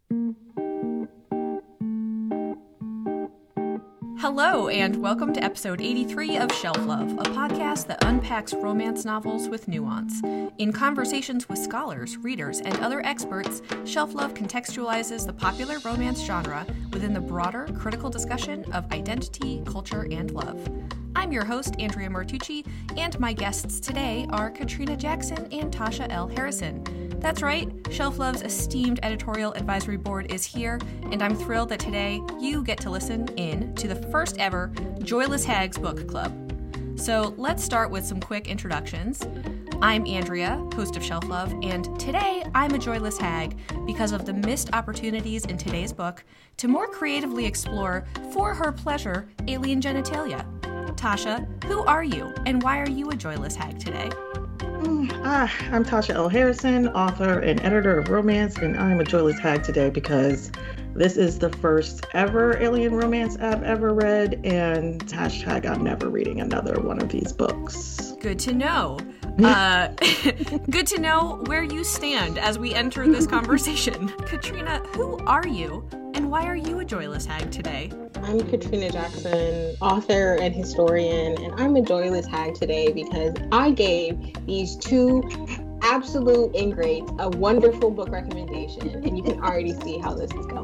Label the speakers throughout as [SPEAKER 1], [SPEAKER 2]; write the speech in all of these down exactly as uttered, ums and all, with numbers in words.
[SPEAKER 1] Hello, and welcome to episode eighty-three of Shelf Love, a podcast that unpacks romance novels with nuance. In conversations with scholars, readers, and other experts, Shelf Love contextualizes the popular romance genre within the broader critical discussion of identity, culture, and love. I'm your host, Andrea Martucci, and my guests today are Katrina Jackson and Tasha L. Harrison. That's right, Shelf Love's esteemed editorial advisory board is here, and I'm thrilled that today you get to listen in to the first ever Joyless Hags Book Club. So let's start with some quick introductions. I'm Andrea, host of Shelf Love, and today I'm a joyless hag because of the missed opportunities in today's book to more creatively explore, for her pleasure, alien genitalia. Tasha, who are you, and why are you a joyless hag today?
[SPEAKER 2] Mm, ah, I'm Tasha L. Harrison, author and editor of romance, and I'm a joyless hag today because this is the first ever alien romance I've ever read, and hashtag I'm never reading another one of these books.
[SPEAKER 1] Good to know. Uh, good to know where you stand as we enter this conversation. Katrina, who are you, and why are you a joyless hag today?
[SPEAKER 3] I'm Katrina Jackson, author and historian, and I'm a joyless hag today because I gave these two absolute ingrates a wonderful book recommendation, and you can already see how this is going.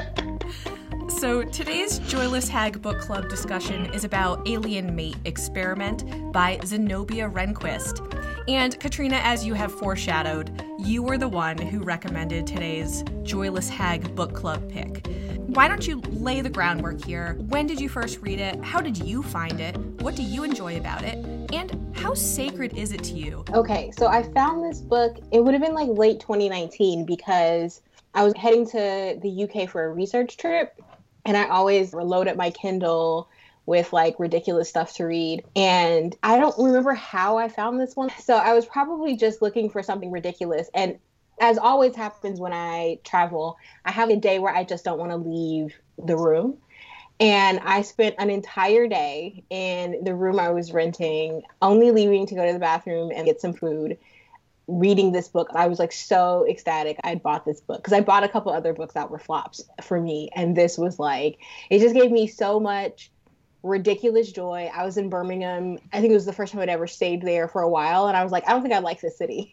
[SPEAKER 1] So today's Joyless Hag Book Club discussion is about Alien Mate Experiment by Zenobia Rehnquist. And Katrina, as you have foreshadowed, you were the one who recommended today's Joyless Hag Book Club pick. Why don't you lay the groundwork here? When did you first read it? How did you find it? What do you enjoy about it? And how sacred is it to you?
[SPEAKER 3] Okay, so I found this book, it would have been like late twenty nineteen because I was heading to the U K for a research trip, and I always load up my Kindle with like ridiculous stuff to read. And I don't remember how I found this one. So I was probably just looking for something ridiculous. And as always happens when I travel, I have a day where I just don't want to leave the room. And I spent an entire day in the room I was renting, only leaving to go to the bathroom and get some food, reading this book. I was like so ecstatic I bought this book because I bought a couple other books that were flops for me. And this was like, it just gave me so much ridiculous joy. I was in Birmingham. I think it was the first time I'd ever stayed there for a while. And I was like, I don't think I like this city.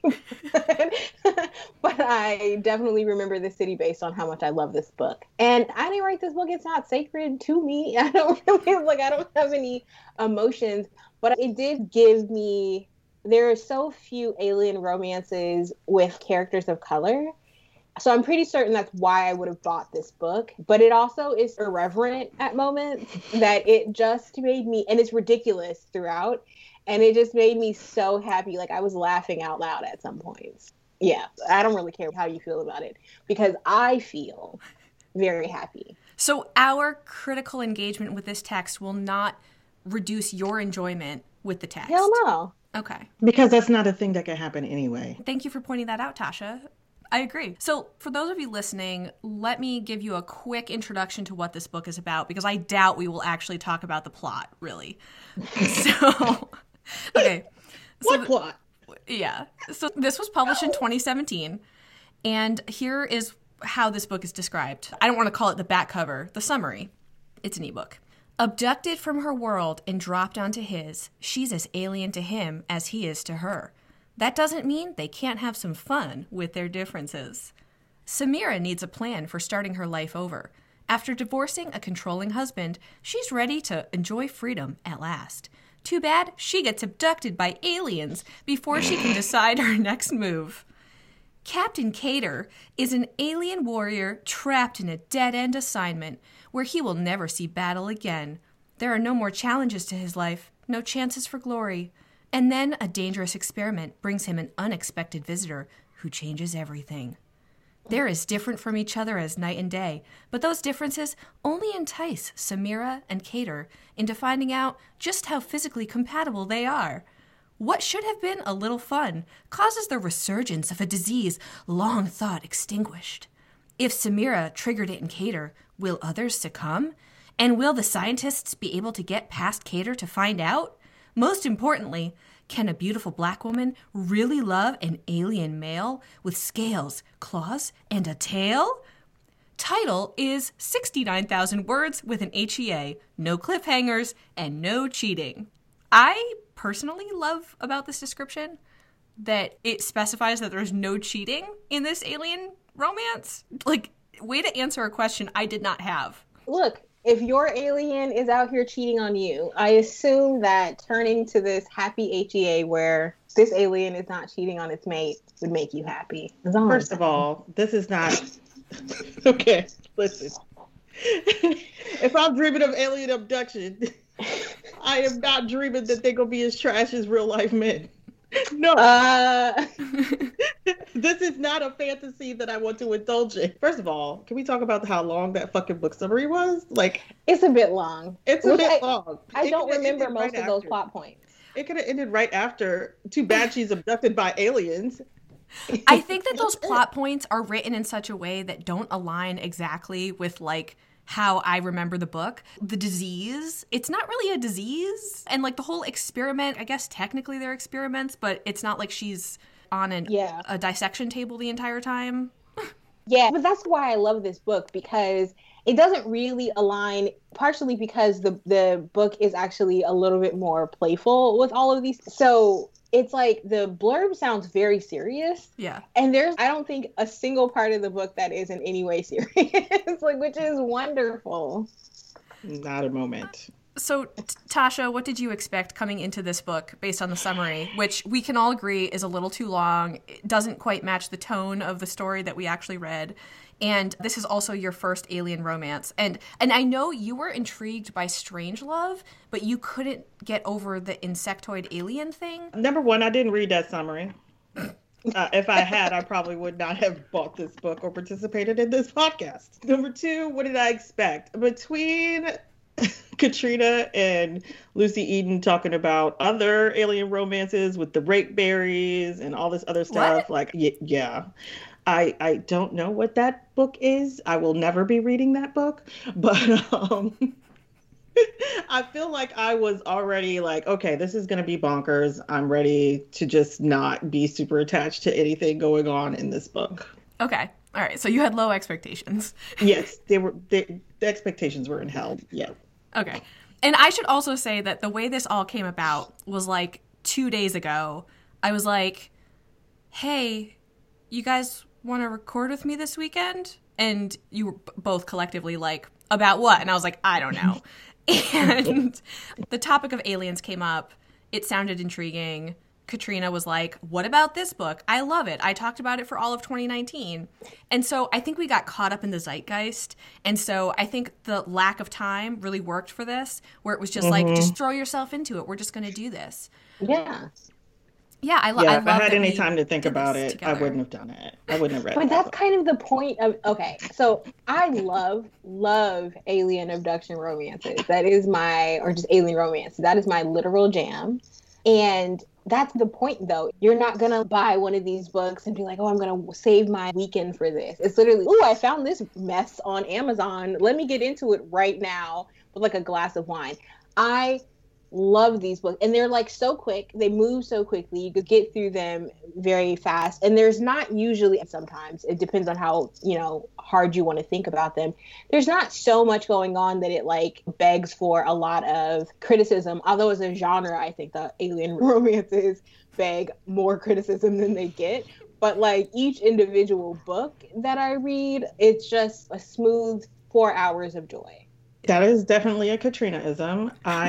[SPEAKER 3] But I definitely remember this city based on how much I love this book. And I didn't write this book. It's not sacred to me. I don't really, like, I don't have any emotions. But it did give me, there are so few alien romances with characters of color. So I'm pretty certain that's why I would have bought this book. But it also is irreverent at moments that it just made me, and it's ridiculous throughout. And it just made me so happy. Like I was laughing out loud at some points. Yeah, I don't really care how you feel about it because I feel very happy.
[SPEAKER 1] So our critical engagement with this text will not reduce your enjoyment with the text?
[SPEAKER 3] Hell no.
[SPEAKER 1] Okay.
[SPEAKER 2] Because that's not a thing that can happen anyway.
[SPEAKER 1] Thank you for pointing that out, Tasha. I agree. So for those of you listening, let me give you a quick introduction to what this book is about, because I doubt we will actually talk about the plot, really. So, okay.
[SPEAKER 2] What
[SPEAKER 1] so,
[SPEAKER 2] plot?
[SPEAKER 1] Yeah. So this was published in twenty seventeen, and here is how this book is described. I don't want to call it the back cover, the summary. It's an ebook. Abducted from her world and dropped onto his, she's as alien to him as he is to her. That doesn't mean they can't have some fun with their differences. Samira needs a plan for starting her life over. After divorcing a controlling husband, she's ready to enjoy freedom at last. Too bad she gets abducted by aliens before she can decide her next move. Captain Cater is an alien warrior trapped in a dead-end assignment where he will never see battle again. There are no more challenges to his life, no chances for glory. And then a dangerous experiment brings him an unexpected visitor who changes everything. They're as different from each other as night and day, but those differences only entice Samira and Cater into finding out just how physically compatible they are. What should have been a little fun causes the resurgence of a disease long thought extinguished. If Samira triggered it in Cater, will others succumb? And will the scientists be able to get past Cater to find out? Most importantly, can a beautiful black woman really love an alien male with scales, claws, and a tail? Title is sixty-nine thousand words with an H E A, no cliffhangers, and no cheating. I personally love about this description that it specifies that there's no cheating in this alien romance. Like, way to answer a question I did not have.
[SPEAKER 3] Look, if your alien is out here cheating on you, I assume that turning to this happy H E A where this alien is not cheating on its mate would make you happy.
[SPEAKER 2] First of all, this is not... Okay, listen. If I'm dreaming of alien abduction, I am not dreaming that they're going to be as trash as real life men. No. Uh... This is not a fantasy that I want to indulge in. First of all, can we talk about how long that fucking book summary was? Like,
[SPEAKER 3] it's a bit long.
[SPEAKER 2] It's a
[SPEAKER 3] Which
[SPEAKER 2] bit
[SPEAKER 3] I,
[SPEAKER 2] long.
[SPEAKER 3] I
[SPEAKER 2] it
[SPEAKER 3] don't remember most
[SPEAKER 2] right
[SPEAKER 3] of those
[SPEAKER 2] after.
[SPEAKER 3] plot points.
[SPEAKER 2] It could have ended right after. Too bad she's abducted by aliens.
[SPEAKER 1] I think that those plot points are written in such a way that don't align exactly with, like, how I remember the book. The disease, it's not really a disease. And, like, the whole experiment, I guess technically they're experiments, but it's not like she's on an,
[SPEAKER 3] yeah.
[SPEAKER 1] a dissection table the entire time.
[SPEAKER 3] Yeah, but that's why I love this book, because it doesn't really align, partially because the, the book is actually a little bit more playful with all of these. So it's like the blurb sounds very serious.
[SPEAKER 1] Yeah.
[SPEAKER 3] And there's, I don't think, a single part of the book that is in any way serious, like, which is wonderful.
[SPEAKER 2] Not a moment.
[SPEAKER 1] So, T- Tasha, what did you expect coming into this book based on the summary, which we can all agree is a little too long, it doesn't quite match the tone of the story that we actually read, and this is also your first alien romance. And and I know you were intrigued by Strangelove, but you couldn't get over the insectoid alien thing.
[SPEAKER 2] Number one, I didn't read that summary. Uh, if I had, I probably would not have bought this book or participated in this podcast. Number two, what did I expect? Between Katrina and Lucy Eden talking about other alien romances with the rape berries and all this other stuff.
[SPEAKER 1] What?
[SPEAKER 2] Like, y- yeah, I I don't know what that book is. I will never be reading that book, but um, I feel like I was already like, okay, this is going to be bonkers. I'm ready to just not be super attached to anything going on in this book.
[SPEAKER 1] Okay. All right. So you had low expectations.
[SPEAKER 2] Yes, they were. They, the expectations were in hell. Yeah.
[SPEAKER 1] Okay. And I should also say that the way this all came about was like two days ago. I was like, hey, you guys want to record with me this weekend? And you were b- both collectively like, about what? And I was like, I don't know. And the topic of aliens came up. It sounded intriguing. Katrina was like, what about this book? I love it. I talked about it for all of twenty nineteen. And so I think we got caught up in the zeitgeist. And so I think the lack of time really worked for this, where it was just
[SPEAKER 2] mm-hmm.
[SPEAKER 1] like, just throw yourself into it. We're just going to do this.
[SPEAKER 3] Yeah.
[SPEAKER 1] Yeah, I, lo-
[SPEAKER 2] yeah,
[SPEAKER 1] I
[SPEAKER 2] if
[SPEAKER 1] love
[SPEAKER 2] I had
[SPEAKER 1] that
[SPEAKER 2] any
[SPEAKER 1] we
[SPEAKER 2] time to think
[SPEAKER 1] did
[SPEAKER 2] about
[SPEAKER 1] this
[SPEAKER 2] it,
[SPEAKER 1] together.
[SPEAKER 2] I wouldn't have done it. I wouldn't have read
[SPEAKER 3] But
[SPEAKER 2] that
[SPEAKER 3] that's
[SPEAKER 2] book.
[SPEAKER 3] kind of the point of, okay, so I love, love alien abduction romances. That is my, or just alien romance. That is my literal jam. And that's the point, though. You're not going to buy one of these books and be like, oh, I'm going to save my weekend for this. It's literally, oh, I found this mess on Amazon. Let me get into it right now with like a glass of wine. I love these books, and they're like so quick. They move so quickly. You could get through them very fast, and there's not usually, sometimes it depends on how, you know, hard you want to think about them. There's not so much going on that it like begs for a lot of criticism, although as a genre I think the alien romances beg more criticism than they get. But like each individual book that I read, it's just a smooth four hours of joy.
[SPEAKER 2] That is definitely a Katrina-ism.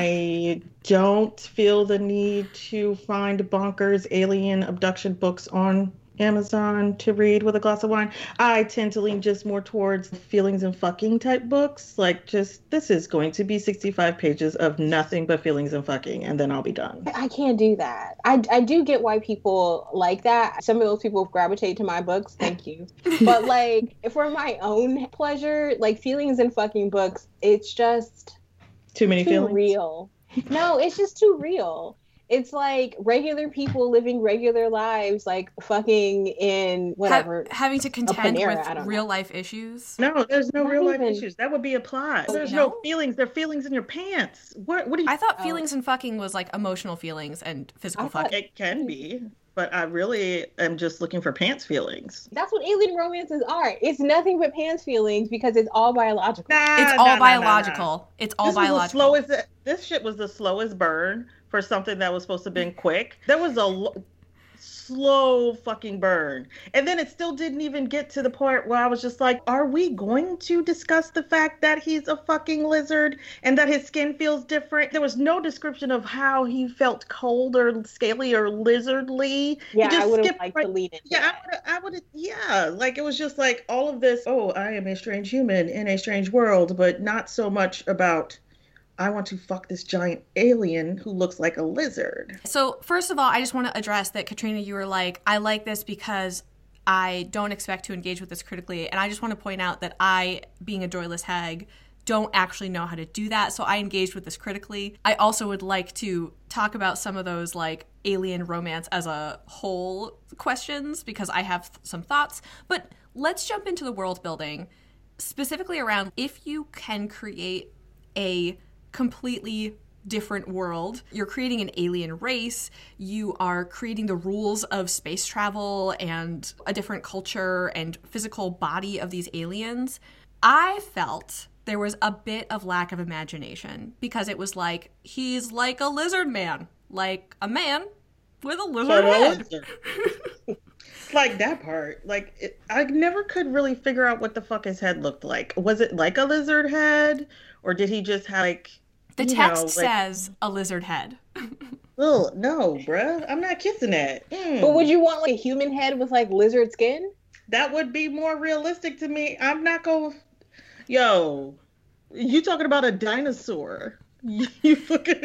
[SPEAKER 2] I don't feel the need to find bonkers alien abduction books on Amazon to read with a glass of wine. I tend to lean just more towards feelings and fucking type books. Like, just, this is going to be sixty-five pages of nothing but feelings and fucking, and then I'll be done.
[SPEAKER 3] I can't do that. I, I do get why people like that. Some of those people gravitate to my books. Thank you. But, like, for my own pleasure, like, feelings and fucking books, it's just
[SPEAKER 2] Too many
[SPEAKER 3] too
[SPEAKER 2] feelings?
[SPEAKER 3] real. No, it's just too real. It's like regular people living regular lives, like fucking in whatever.
[SPEAKER 1] Ha- having to contend
[SPEAKER 3] Panera, I
[SPEAKER 1] with
[SPEAKER 3] don't
[SPEAKER 1] real
[SPEAKER 3] know.
[SPEAKER 1] life issues.
[SPEAKER 2] No, there's no
[SPEAKER 3] Not
[SPEAKER 2] real life
[SPEAKER 3] even.
[SPEAKER 2] issues. That would be a plot. There's
[SPEAKER 1] No?
[SPEAKER 2] no feelings. There are feelings in your pants. What? What do you?
[SPEAKER 1] I thought
[SPEAKER 3] Oh.
[SPEAKER 1] feelings and fucking was like emotional feelings and physical
[SPEAKER 3] I thought-
[SPEAKER 1] fucking.
[SPEAKER 2] It can be. but I really am just looking for pants feelings.
[SPEAKER 3] That's what alien romances are. It's nothing but pants feelings because it's all biological.
[SPEAKER 2] Nah,
[SPEAKER 1] It's
[SPEAKER 2] nah,
[SPEAKER 1] all
[SPEAKER 2] nah, nah,
[SPEAKER 1] biological.
[SPEAKER 2] nah.
[SPEAKER 1] It's all
[SPEAKER 2] This was the
[SPEAKER 1] biological.
[SPEAKER 2] slowest. This shit was the slowest burn for something that was supposed to have been quick. There was a lo- slow fucking burn, and then it still didn't even get to the part where I was just like, "Are we going to discuss the fact that he's a fucking lizard and that his skin feels different?" There was no description of how he felt cold or scaly or lizardly.
[SPEAKER 3] Yeah,
[SPEAKER 2] He just
[SPEAKER 3] I would have
[SPEAKER 2] skipped
[SPEAKER 3] liked
[SPEAKER 2] right-
[SPEAKER 3] to lead into
[SPEAKER 2] Yeah,
[SPEAKER 3] that.
[SPEAKER 2] I would. I would. Yeah, like it was just like all of this. Oh, I am a strange human in a strange world, but not so much about. I want to fuck this giant alien who looks like a lizard.
[SPEAKER 1] So, first of all, I just want to address that, Katrina, you were like, I like this because I don't expect to engage with this critically. And I just want to point out that I, being a joyless hag, don't actually know how to do that. So I engaged with this critically. I also would like to talk about some of those like alien romance as a whole questions because I have th- some thoughts. But let's jump into the world building, specifically around if you can create a completely different world. You're creating an alien race. You are creating the rules of space travel and a different culture and physical body of these aliens. I felt there was a bit of lack of imagination because it was like, he's like a lizard man, like a man with a lizard head.
[SPEAKER 2] Like that part. Like, it, I never could really figure out what the fuck his head looked like. Was it like a lizard head? Or did he just have like...
[SPEAKER 1] The
[SPEAKER 2] you
[SPEAKER 1] text
[SPEAKER 2] know, like,
[SPEAKER 1] says a lizard head.
[SPEAKER 2] oh, no, bruh. I'm not kissing that. Mm.
[SPEAKER 3] But would you want like a human head with like lizard skin?
[SPEAKER 2] That would be more realistic to me. I'm not going... Yo, you talking about a dinosaur. You fucking...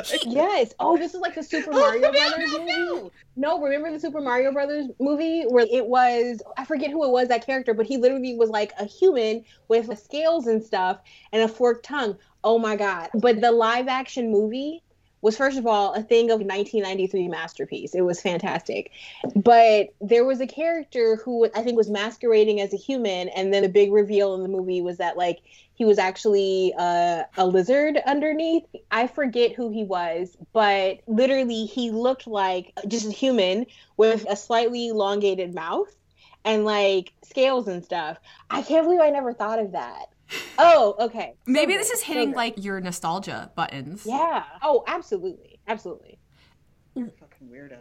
[SPEAKER 3] Yes. Oh, this is like the Super
[SPEAKER 2] Oh,
[SPEAKER 3] Mario
[SPEAKER 2] no,
[SPEAKER 3] Brothers
[SPEAKER 2] no,
[SPEAKER 3] movie.
[SPEAKER 2] no.
[SPEAKER 3] No, remember the Super Mario Brothers movie where it was, I forget who it was, that character, but he literally was like a human with scales and stuff and a forked tongue. Oh my God. But the live action movie was, first of all, a thing of nineteen ninety-three masterpiece. It was fantastic. But there was a character who I think was masquerading as a human, and then the big reveal in the movie was that like he was actually uh, a lizard underneath. I forget who he was, but literally he looked like just a human with a slightly elongated mouth and like scales and stuff. I can't believe I never thought of that. Oh, okay. So
[SPEAKER 1] Maybe
[SPEAKER 3] good.
[SPEAKER 1] this is
[SPEAKER 3] So
[SPEAKER 1] hitting
[SPEAKER 3] good.
[SPEAKER 1] like your nostalgia buttons.
[SPEAKER 3] Yeah. Oh, absolutely. Absolutely.
[SPEAKER 2] You're a fucking weirdo.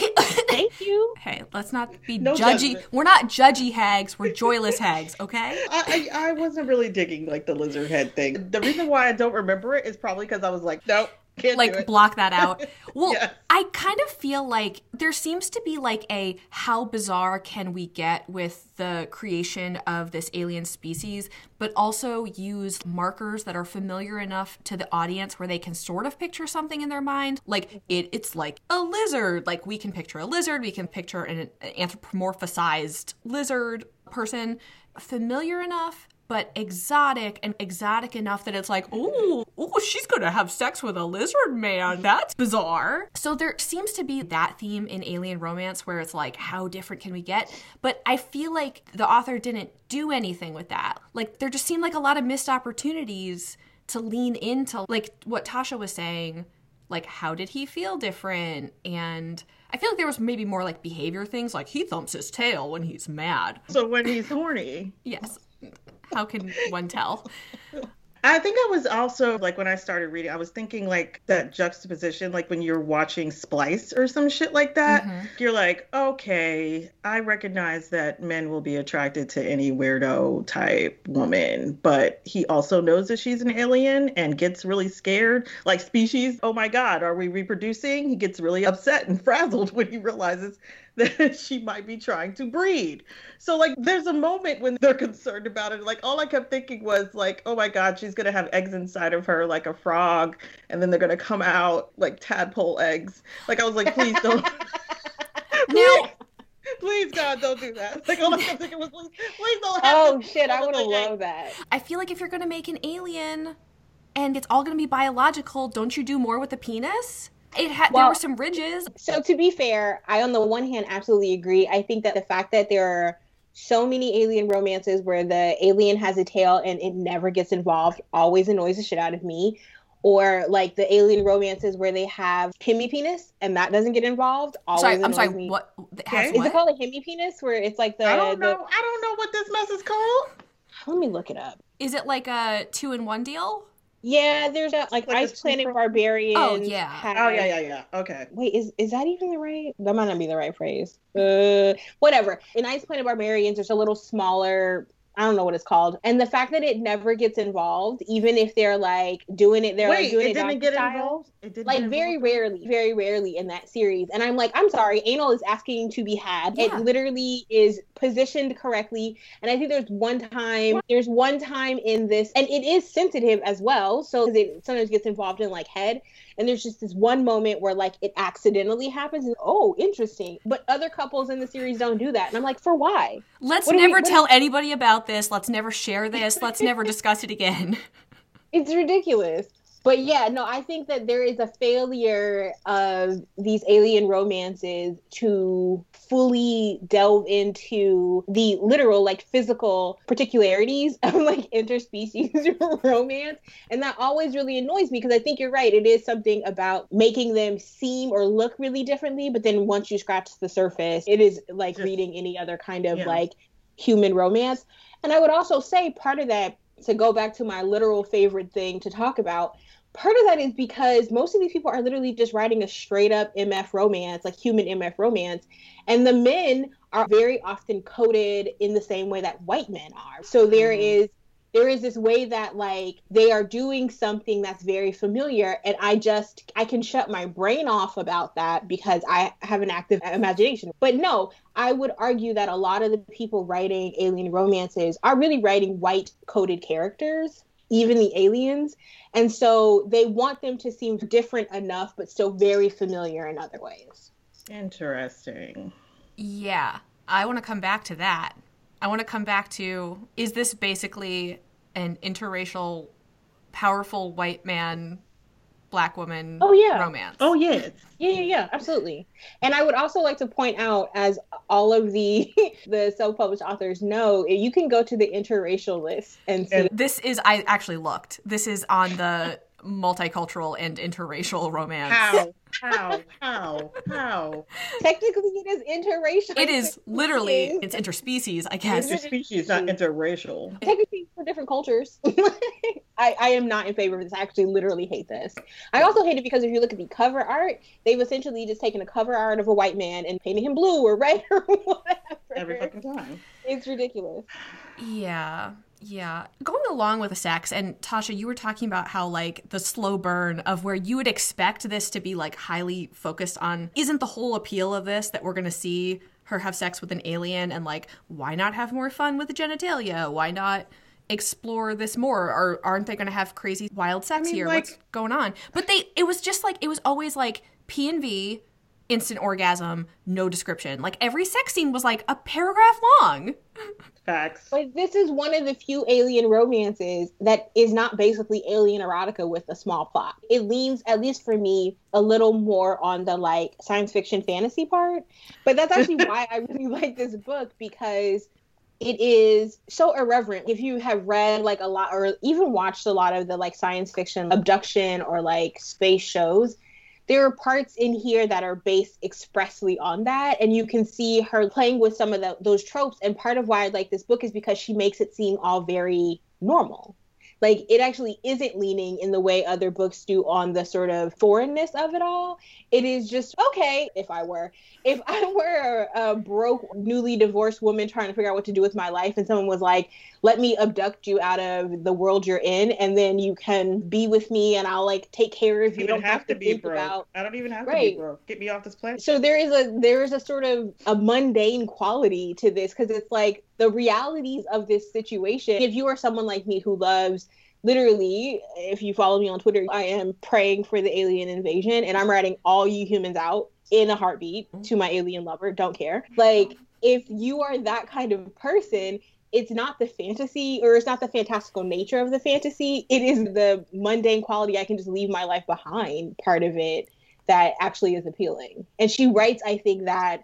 [SPEAKER 3] Thank you.
[SPEAKER 1] Hey, let's not be
[SPEAKER 2] No
[SPEAKER 1] judgy.
[SPEAKER 2] judgment.
[SPEAKER 1] We're not judgy hags. We're joyless hags, okay?
[SPEAKER 2] I, I I wasn't really digging like the lizard head thing. The reason why I don't remember it is probably because I was like, nope, can't do
[SPEAKER 1] Like,
[SPEAKER 2] it.
[SPEAKER 1] block that out. Well,
[SPEAKER 2] Yes.
[SPEAKER 1] I kind of feel like there seems to be like a how bizarre can we get with the creation of this alien species, but also use markers that are familiar enough to the audience where they can sort of picture something in their mind. Like, it, it's like a lizard. Like, we can picture a lizard. We can picture an anthropomorphized lizard person. Familiar enough, but exotic, and exotic enough that it's like, ooh, ooh, she's gonna have sex with a lizard man. That's bizarre. So there seems to be that theme in alien romance where it's like, how different can we get? But I feel like the author didn't do anything with that. Like, there just seemed like a lot of missed opportunities to lean into, like, what Tasha was saying. Like, how did he feel different? And I feel like there was maybe more like behavior things, like he thumps his tail when he's mad.
[SPEAKER 2] So when he's horny.
[SPEAKER 1] Yes. How can one tell?
[SPEAKER 2] I think I was also, like, when I started reading, I was thinking, like, that juxtaposition, like, when you're watching Splice or some shit like that,
[SPEAKER 1] Mhm.
[SPEAKER 2] you're like, okay, I recognize that men will be attracted to any weirdo type woman, but he also knows that she's an alien and gets really scared. Like, Species, oh my God, are we reproducing? He gets really upset and frazzled when he realizes that she might be trying to breed. So, like, there's a moment when they're concerned about it. Like, all I kept thinking was, like, oh my God, she's going to have eggs inside of her like a frog, and then they're going to come out like tadpole eggs. Like, I was like, please don't.
[SPEAKER 1] Now,
[SPEAKER 2] Please, God, don't do that. Like, all I kept thinking was, please, please don't have
[SPEAKER 3] Oh
[SPEAKER 2] this-
[SPEAKER 3] shit, I would have
[SPEAKER 2] like,
[SPEAKER 3] loved that.
[SPEAKER 1] I feel like if you're going to make an alien and it's all going to be biological, don't you do more with the penis? It had there
[SPEAKER 3] Well-
[SPEAKER 1] were some ridges.
[SPEAKER 3] So to be fair, I on the one hand absolutely agree. I think that the fact that there are so many alien romances where the alien has a tail and it never gets involved always annoys the shit out of me. or like the alien romances where they have hemipenis and that doesn't get involved.
[SPEAKER 1] Sorry, I'm sorry.
[SPEAKER 3] Me.
[SPEAKER 1] What
[SPEAKER 2] has
[SPEAKER 3] is
[SPEAKER 1] what?
[SPEAKER 3] it called a hemipenis? Where it's like the
[SPEAKER 2] I don't know.
[SPEAKER 3] the,
[SPEAKER 2] I don't know what this mess is called.
[SPEAKER 3] let me look it up.
[SPEAKER 1] Is it like a two in one deal?
[SPEAKER 3] Yeah, there's a like,
[SPEAKER 2] Like
[SPEAKER 3] Ice
[SPEAKER 2] a
[SPEAKER 3] Planet
[SPEAKER 2] two-
[SPEAKER 3] Barbarians.
[SPEAKER 1] Oh, yeah.
[SPEAKER 3] have-
[SPEAKER 2] Oh yeah, yeah, yeah. Okay.
[SPEAKER 3] Wait, is is that even the right? That might not be the right phrase. Uh, whatever. In Ice Planet Barbarians, there's a little smaller. I don't know what it's called. And the fact that it never gets involved, even if they're like doing it, they're
[SPEAKER 2] Wait,
[SPEAKER 3] like doing
[SPEAKER 2] it
[SPEAKER 3] it
[SPEAKER 2] didn't
[SPEAKER 3] donkey
[SPEAKER 2] get
[SPEAKER 3] style.
[SPEAKER 2] involved. It didn't
[SPEAKER 3] Like
[SPEAKER 2] get
[SPEAKER 3] very
[SPEAKER 2] involved?
[SPEAKER 3] rarely, very rarely in that series. And I'm like, I'm sorry, anal is asking to be had.
[SPEAKER 1] Yeah.
[SPEAKER 3] It literally is positioned correctly. And I think there's one time, there's one time in this, and it is sensitive as well. So it sometimes gets involved in like head. And there's just this one moment where like it accidentally happens. And, oh, interesting. But other couples in the series don't do that. And I'm like, for why?
[SPEAKER 1] Let's
[SPEAKER 3] What do we-
[SPEAKER 1] never
[SPEAKER 3] what do-
[SPEAKER 1] tell anybody about this. Let's never share this. Let's never discuss it again.
[SPEAKER 3] It's ridiculous. But yeah, no, I think that there is a failure of these alien romances to fully delve into the literal, like physical particularities of like interspecies romance. And that always really annoys me because I think you're right. It is something about making them seem or look really differently. But then once you scratch the surface, it is like
[SPEAKER 2] Just-
[SPEAKER 3] reading any other kind of
[SPEAKER 2] yeah.
[SPEAKER 3] like human romance. And I would also say part of that, to go back to my literal favorite thing to talk about, part of that is because most of these people are literally just writing a straight up M F romance, like human M F romance. And the men are very often coded in the same way that white men are. So there
[SPEAKER 2] Mhm.
[SPEAKER 3] is there is this way that like they are doing something that's very familiar. And I just, I can shut my brain off about that because I have an active imagination. But no, I would argue that a lot of the people writing alien romances are really writing white coded characters, even the aliens. And so they want them to seem different enough, but still very familiar in other ways.
[SPEAKER 2] Interesting.
[SPEAKER 1] Yeah, I want to come back to that. I want to come back to, is this basically an interracial, powerful white man, black woman
[SPEAKER 3] Oh, yeah.
[SPEAKER 1] romance?
[SPEAKER 2] Oh yes.
[SPEAKER 3] Yeah, yeah, yeah, absolutely. And I would also like to point out, as all of the the self-published authors know, you can go to the interracial list and see.
[SPEAKER 2] And-
[SPEAKER 1] This is, I actually looked. This is on the multicultural and interracial romance.
[SPEAKER 2] How? How? How? How?
[SPEAKER 3] Technically, it is interracial.
[SPEAKER 1] It is literally, it's interspecies, I guess.
[SPEAKER 2] Interspecies, not interracial.
[SPEAKER 3] Technically for different cultures. I, I am not in favor of this. I actually literally hate this. I also hate it because if you look at the cover art, they've essentially just taken a cover art of a white man and painted him blue or red or whatever.
[SPEAKER 2] Every fucking time.
[SPEAKER 3] It's ridiculous.
[SPEAKER 1] Yeah, yeah. Going along with the sex, and Tasha, you were talking about how, like, the slow burn of where you would expect this to be, like, highly focused on, isn't the whole appeal of this that we're going to see her have sex with an alien, and, like, why not have more fun with the genitalia? Why not explore this more? Or aren't they going to have crazy wild sex
[SPEAKER 2] I mean,
[SPEAKER 1] here?
[SPEAKER 2] like-
[SPEAKER 1] What's going on? But they, it was just, like, it was always, like, P and V, instant orgasm, no description. Like, every sex scene was, like, a paragraph long.
[SPEAKER 2] Facts.
[SPEAKER 3] But this is one of the few alien romances that is not basically alien erotica with a small plot. It leans, at least for me, a little more on the like science fiction fantasy part. But that's actually why I really like this book, because it is so irreverent. If you have read like a lot or even watched a lot of the like science fiction abduction or like space shows, there are parts in here that are based expressly on that. And you can see her playing with some of the, those tropes. And part of why I like this book is because she makes it seem all very normal. Like, it actually isn't leaning in the way other books do on the sort of foreignness of it all. It is just, okay, if I were, if I were a, a broke, newly divorced woman trying to figure out what to do with my life, and someone was like, let me abduct you out of the world you're in, and then you can be with me, and I'll, like, take care of you.
[SPEAKER 2] You don't have to be
[SPEAKER 3] think
[SPEAKER 2] broke.
[SPEAKER 3] about...
[SPEAKER 2] I don't even have to
[SPEAKER 3] Right.
[SPEAKER 2] be broke. Get me off this planet.
[SPEAKER 3] So there is a there is a sort of a mundane quality to this, because it's like the realities of this situation. If you are someone like me who loves, literally, if you follow me on Twitter, I am praying for the alien invasion, and I'm writing all you humans out in a heartbeat to my alien lover. Don't care. Like, if you are that kind of person, it's not the fantasy, or it's not the fantastical nature of the fantasy. It is the mundane quality, I can just leave my life behind part of it that actually is appealing. And she writes, I think, that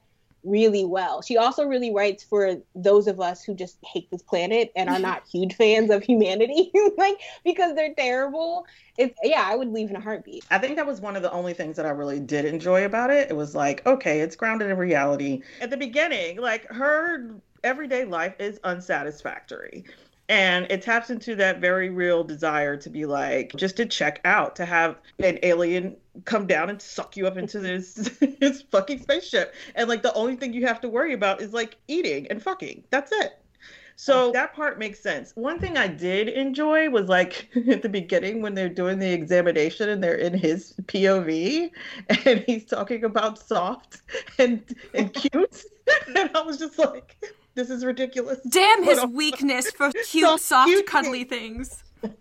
[SPEAKER 3] really well. She also really writes for those of us who just hate this planet and are not huge fans of humanity, like, because they're terrible. It's, yeah, I would leave in a heartbeat.
[SPEAKER 2] I think that was one of the only things that I really did enjoy about it. It was like, okay, it's grounded in reality. At the beginning, like, her everyday life is unsatisfactory. And it taps into that very real desire to be like, just to check out, to have an alien come down and suck you up into this, this fucking spaceship. And like, the only thing you have to worry about is like eating and fucking. That's it. So that part makes sense. One thing I did enjoy was like at the beginning when they're doing the examination and they're in his P O V and he's talking about soft and, and cute. And I was just like, this is ridiculous.
[SPEAKER 1] Damn his weakness for cute, so soft, cute. Cuddly things.
[SPEAKER 2] It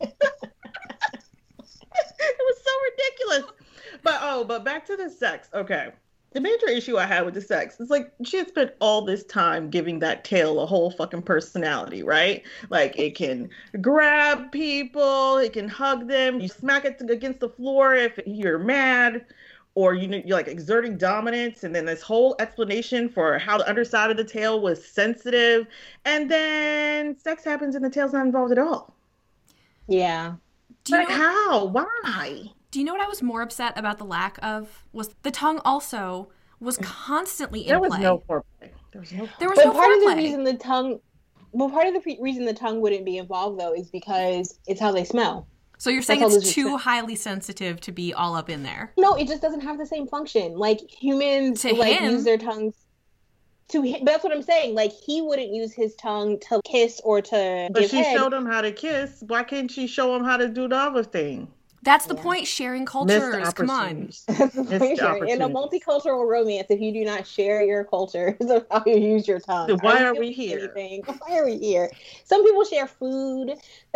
[SPEAKER 2] was so ridiculous. But, oh, but back to the sex. Okay. The major issue I had with the sex is, like, she had spent all this time giving that tail a whole fucking personality, right? Like, it can grab people, it can hug them, you smack it against the floor if you're mad. Or, you know, you're like exerting dominance, and then this whole explanation for how the underside of the tail was sensitive, and then sex happens and the tail's not involved at all.
[SPEAKER 3] Yeah.
[SPEAKER 1] Do you
[SPEAKER 2] like,
[SPEAKER 1] know,
[SPEAKER 2] how? Why?
[SPEAKER 1] Do you know what I was more upset about the lack of? Was the tongue also was constantly in
[SPEAKER 2] there was
[SPEAKER 1] play.
[SPEAKER 2] no foreplay. There was no.
[SPEAKER 1] There was
[SPEAKER 3] but
[SPEAKER 1] no
[SPEAKER 3] part
[SPEAKER 1] foreplay.
[SPEAKER 3] of the reason the tongue, well, part of the pre- reason the tongue wouldn't be involved though is because it's how they smell.
[SPEAKER 1] So you're saying
[SPEAKER 3] That's
[SPEAKER 1] it's too highly sensitive to be all up in there?
[SPEAKER 3] No, it just doesn't have the same function. Like humans,
[SPEAKER 1] to
[SPEAKER 3] like
[SPEAKER 1] him.
[SPEAKER 3] use their tongues to. But that's what I'm saying. Like he wouldn't use his tongue to kiss or to.
[SPEAKER 2] But
[SPEAKER 3] give
[SPEAKER 2] she
[SPEAKER 3] head.
[SPEAKER 2] showed him how to kiss. Why can't she show him how to do the other thing?
[SPEAKER 1] That's the
[SPEAKER 3] Yeah.
[SPEAKER 1] point. Sharing cultures. Come on.
[SPEAKER 3] That's the point. In a multicultural romance, if you do not share your cultures of how you use your tongue,
[SPEAKER 2] So why
[SPEAKER 3] I
[SPEAKER 2] are
[SPEAKER 3] don't
[SPEAKER 2] we
[SPEAKER 3] think
[SPEAKER 2] here?
[SPEAKER 3] anything. Why are we here? Some people share food.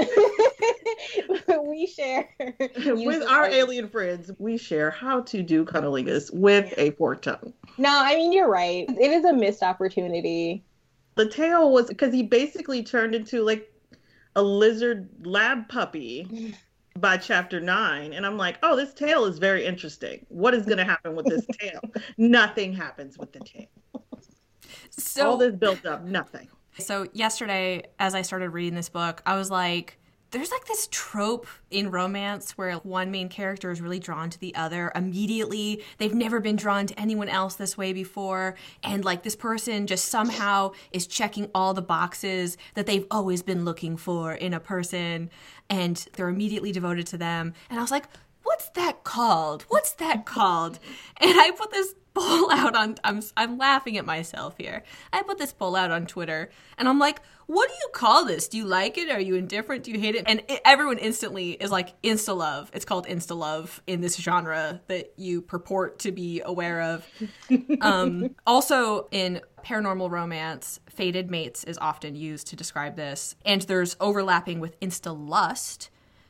[SPEAKER 3] We share
[SPEAKER 2] With our alien friends, we share how to do cunnilingus with a forked tongue.
[SPEAKER 3] No, I mean you're right. It is a missed opportunity.
[SPEAKER 2] The tail was because he basically turned into like a lizard lab puppy by chapter nine. And I'm like, oh, this tail is very interesting. What is going to happen with this tail? Nothing happens with the tail.
[SPEAKER 1] So
[SPEAKER 2] all this built up, nothing.
[SPEAKER 1] So yesterday, as I started reading this book, I was like, there's like this trope in romance where one main character is really drawn to the other immediately. They've never been drawn to anyone else this way before. And like this person just somehow is checking all the boxes that they've always been looking for in a person. And they're immediately devoted to them. And I was like, what's that called? What's that called? And I put this poll out on, I'm, I'm laughing at myself here. I put this poll out on Twitter and I'm like, what do you call this? Do you like it? Are you indifferent? Do you hate it? And it, everyone instantly is like insta love. It's called insta love in this genre that you purport to be aware of. Um, also in paranormal romance, fated mates is often used to describe this. And there's overlapping with insta lust,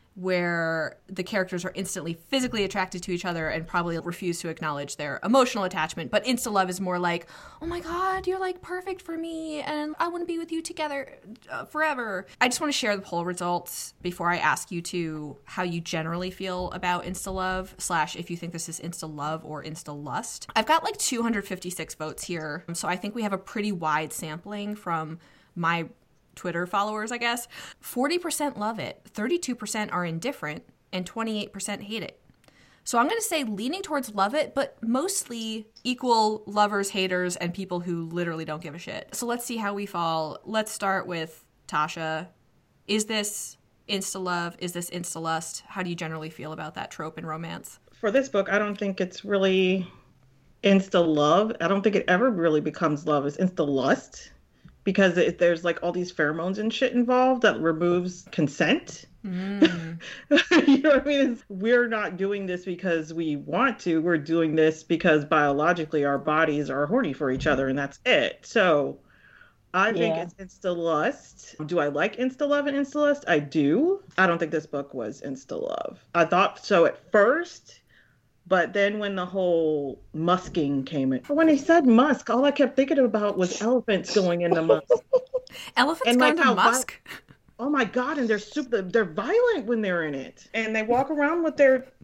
[SPEAKER 1] where the characters are instantly physically attracted to each other and probably refuse to acknowledge their emotional attachment. But insta-love is more like, oh my god, you're like perfect for me and I want to be with you together uh, forever. I just want to share the poll results before I ask you to how you generally feel about insta-love, slash if you think this is insta-love or insta-lust. I've got like two hundred fifty-six votes here, so I think we have a pretty wide sampling from my Twitter followers, I guess. forty percent love it, thirty-two percent are indifferent, and twenty-eight percent hate it. So I'm going to say leaning towards love it, but mostly equal lovers, haters, and people who literally don't give a shit. So let's see how we fall. Let's start with Tasha. Is this insta-love? Is this insta-lust? How do you generally feel about that trope in romance?
[SPEAKER 2] For this book, I don't think it's really insta-love. I don't think it ever really becomes love. It's insta-lust. Because it, there's like all these pheromones and shit involved that removes consent. Mm. You know what I mean? It's, we're not doing this because we want to. We're doing this because biologically our bodies are horny for each other, and that's it. So I think yeah. it's insta-lust. Do I like insta-love and insta-lust? I do. I don't think this book was insta-love. I thought so at first. But then when the whole musking came in, when they said musk, all I kept thinking about was elephants going into musk.
[SPEAKER 1] Elephants
[SPEAKER 2] and
[SPEAKER 1] going
[SPEAKER 2] like
[SPEAKER 1] to musk?
[SPEAKER 2] Vi- oh my God, and they're super, they're violent when they're in it. And they walk around with their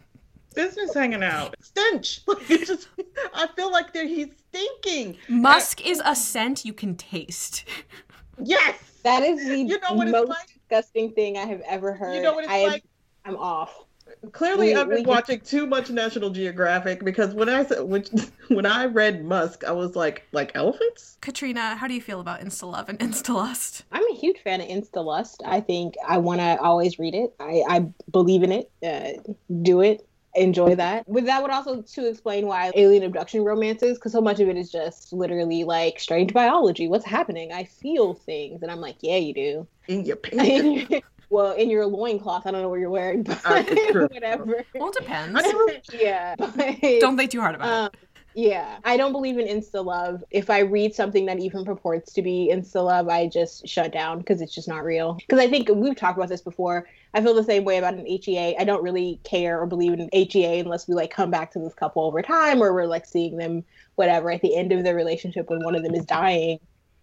[SPEAKER 2] business hanging out. Stench. Like, it's just, I feel like that he's stinking.
[SPEAKER 1] Musk is a scent you can taste.
[SPEAKER 2] Yes.
[SPEAKER 3] That is the
[SPEAKER 2] You know what it's
[SPEAKER 3] most
[SPEAKER 2] like?
[SPEAKER 3] disgusting thing I have ever heard.
[SPEAKER 2] You know what it's
[SPEAKER 3] I am,
[SPEAKER 2] like?
[SPEAKER 3] I'm off.
[SPEAKER 2] Clearly,
[SPEAKER 3] We-
[SPEAKER 2] I've been
[SPEAKER 3] we can-
[SPEAKER 2] watching too much National Geographic because when I said when, when I read Musk, I was like, like elephants.
[SPEAKER 1] Katrina, how do you feel about Insta-love and Insta-lust?
[SPEAKER 3] I'm a huge fan of Insta-lust. I think I want to always read it. I, I believe in it. Uh, do it. Enjoy that. But that would also to explain why alien abduction romances, because so much of it is just literally like strange biology. What's happening? I feel things, and I'm like, yeah, you do.
[SPEAKER 2] In your pants.
[SPEAKER 3] Well, in your loincloth, I don't know what you're wearing, but
[SPEAKER 2] Uh, it's true.
[SPEAKER 3] whatever.
[SPEAKER 1] Well, it depends.
[SPEAKER 2] I never-
[SPEAKER 3] Yeah. but-
[SPEAKER 1] Don't think too hard about
[SPEAKER 3] Um,
[SPEAKER 1] it.
[SPEAKER 3] yeah, I don't believe in insta love. If I read something that even purports to be insta love, I just shut down because it's just not real. Because I think we've talked about this before. I feel the same way about an H E A. I don't really care or believe in an H E A unless we like come back to this couple over time, or we're like seeing them, whatever, at the end of their relationship when one of them is dying.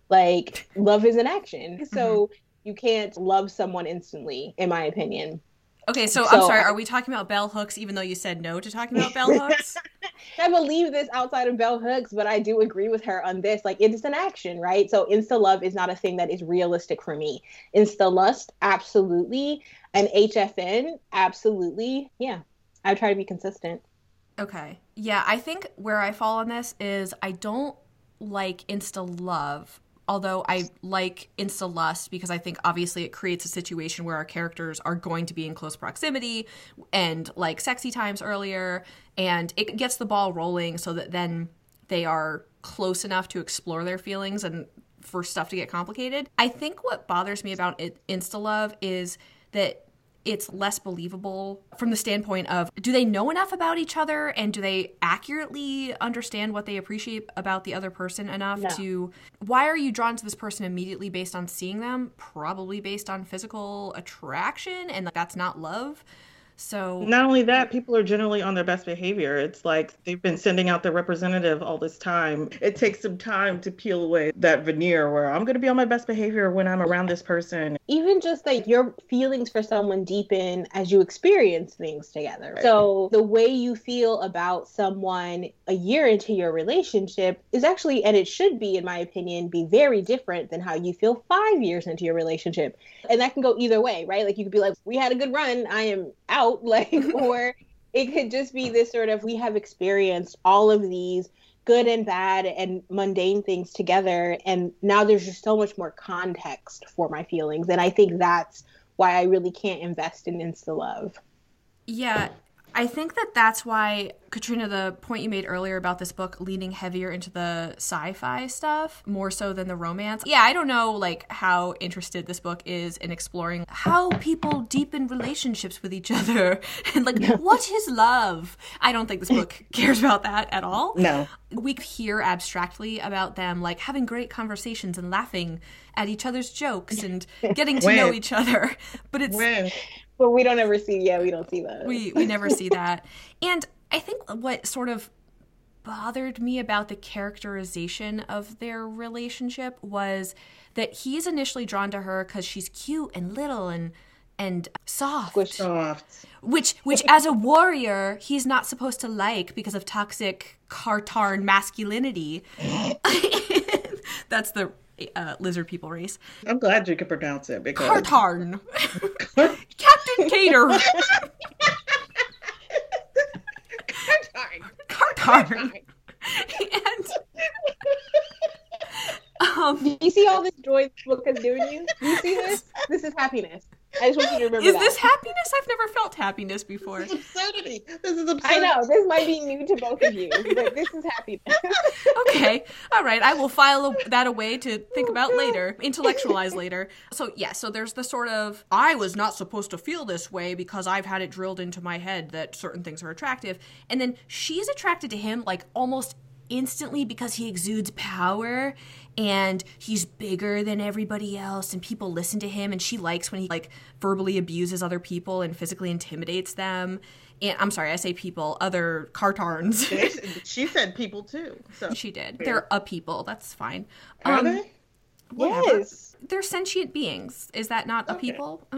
[SPEAKER 3] Like, love is an action. So you can't love someone instantly, in my opinion.
[SPEAKER 1] Okay, so, I'm
[SPEAKER 3] So-
[SPEAKER 1] sorry, are we talking about bell hooks even though you said no to talking about bell hooks?
[SPEAKER 3] I believe this outside of bell hooks, but I do agree with her on this. Like, it is an action, right? So insta love is not a thing that is realistic for me. Insta lust, absolutely. And H F N, absolutely. Yeah, I try to be consistent.
[SPEAKER 1] Okay. Yeah, I think where I fall on this is I don't like insta love, although I like insta lust because I think obviously it creates a situation where our characters are going to be in close proximity and like sexy times earlier, and it gets the ball rolling so that then they are close enough to explore their feelings and for stuff to get complicated. I think what bothers me about it, insta love is that it's less believable from the standpoint of, do they know enough about each other and do they accurately understand what they appreciate about the other person enough
[SPEAKER 3] No.
[SPEAKER 1] to, why are you drawn to this person immediately based on seeing them? Probably based on physical attraction, and that's not love. So
[SPEAKER 2] Not only that, people are generally on their best behavior. It's like they've been sending out their representative all this time. It takes some time to peel away that veneer where I'm going to be on my best behavior when I'm around this person.
[SPEAKER 3] Even just like your feelings for someone deepen as you experience things together. Right. So the way you feel about someone a year into your relationship is actually, and it should be, in my opinion, be very different than how you feel five years into your relationship. And that can go either way, right? Like you could be like, we had a good run, I am out, like, or it could just be this sort of, we have experienced all of these good and bad and mundane things together, and now there's just so much more context for my feelings, and I think that's why I really can't invest in insta love.
[SPEAKER 1] yeah, I think that that's why, Katrina, the point you made earlier about this book leaning heavier into the sci-fi stuff more so than the romance. Yeah, I don't know like how interested this book is in exploring how people deepen relationships with each other and like what is love. I don't think this book cares about that at all.
[SPEAKER 2] No.
[SPEAKER 1] We hear abstractly about them like having great conversations and laughing at each other's jokes and getting to
[SPEAKER 2] When?
[SPEAKER 1] know each other. But it's
[SPEAKER 2] When?
[SPEAKER 3] But we don't ever see, yeah, we don't see that.
[SPEAKER 1] we we never see that. And I think what sort of bothered me about the characterization of their relationship was that he's initially drawn to her because she's cute and little and and soft,
[SPEAKER 3] Squish-
[SPEAKER 2] Soft.
[SPEAKER 1] which which as a warrior he's not supposed to like because of toxic Kartarn masculinity. That's the uh, lizard people race.
[SPEAKER 2] I'm glad you could pronounce it because
[SPEAKER 1] Kartarn. Captain Cater. Kartarn. And um,
[SPEAKER 3] Do you see all this joy this book has given you? Do you see this? This is happiness. I just want you to remember
[SPEAKER 1] is
[SPEAKER 3] that.
[SPEAKER 1] this happiness? I've never felt happiness before.
[SPEAKER 2] this is absurdity. This is absurd.
[SPEAKER 3] I know, this might be new to both of you, but this is happiness.
[SPEAKER 1] Okay, all right. I will file a- that away to think about later, intellectualize later. So yeah, so there's the sort of, I was not supposed to feel this way because I've had it drilled into my head that certain things are attractive. And then she's attracted to him like almost instantly because he exudes power and he's bigger than everybody else and people listen to him, and she likes when he like verbally abuses other people and physically intimidates them. And I'm sorry, I say people, other Kartarns.
[SPEAKER 2] She said people too. So
[SPEAKER 1] She did. They're a people. That's fine.
[SPEAKER 2] are
[SPEAKER 1] Um,
[SPEAKER 2] they?
[SPEAKER 1] whatever.
[SPEAKER 3] Yes.
[SPEAKER 1] They're sentient beings. Is that not a
[SPEAKER 2] Okay.
[SPEAKER 1] people? Uh,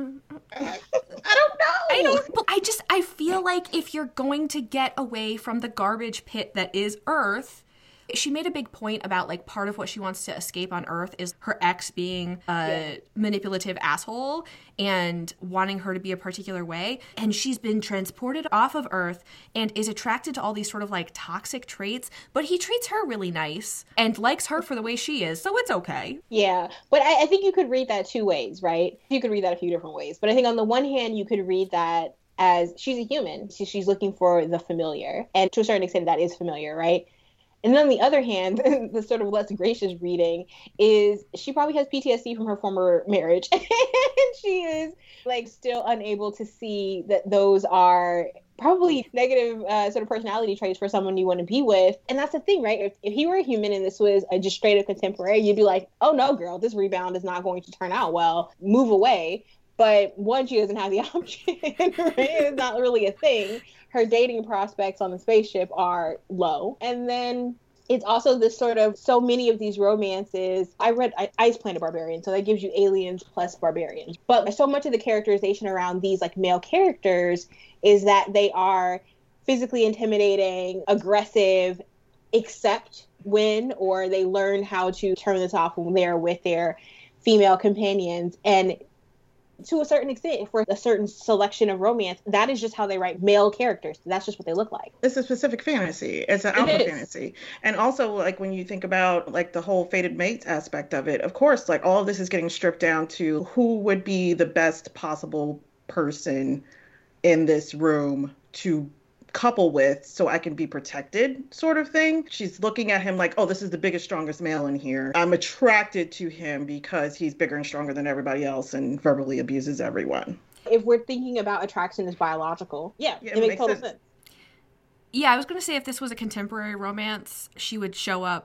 [SPEAKER 2] I don't know.
[SPEAKER 1] I don't, but I just, I feel like if you're going to get away from the garbage pit that is Earth, she made a big point about, like, part of what she wants to escape on Earth is her ex being a yeah. manipulative asshole and wanting her to be a particular way. And she's been transported off of Earth and is attracted to all these sort of, like, toxic traits. But he treats her really nice and likes her for the way she is. So it's okay.
[SPEAKER 3] Yeah. But I, I think you could read that two ways, right? You could read that a few different ways. But I think on the one hand, you could read that as she's a human. So she's looking for the familiar. And to a certain extent, that is familiar, right? And then on the other hand, the sort of less gracious reading is she probably has P T S D from her former marriage. And she is, like, still unable to see that those are probably negative uh, sort of personality traits for someone you want to be with. And that's the thing, right? If, if he were a human and this was a just straight up contemporary, you'd be like, oh no, girl, this rebound is not going to turn out well. Move away. But one, she doesn't have the option, right? It's not really a thing. Her dating prospects on the spaceship are low. And then it's also this sort of, so many of these romances, I read Ice Planet Barbarian, so that gives you aliens plus barbarians. But so much of the characterization around these, like, male characters is that they are physically intimidating, aggressive, except when, or they learn how to turn this off when they're with their female companions. And to a certain extent, for a certain selection of romance, that is just how they write male characters. That's just what they look like.
[SPEAKER 2] It's a specific fantasy. It's an alpha fantasy. And also, like, when you think about, like, the whole fated mates aspect of it, of course, like, all of this is getting stripped down to who would be the best possible person in this room to couple with so I can be protected, sort of thing. She's looking at him like, oh, this is the biggest, strongest male in here. I'm attracted to him because he's bigger and stronger than everybody else and verbally abuses everyone.
[SPEAKER 3] If we're thinking about attraction as biological, yeah, yeah it, it makes, makes total sense. sense.
[SPEAKER 1] Yeah, I was going to say if this was a contemporary romance, she would show up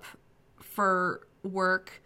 [SPEAKER 1] for work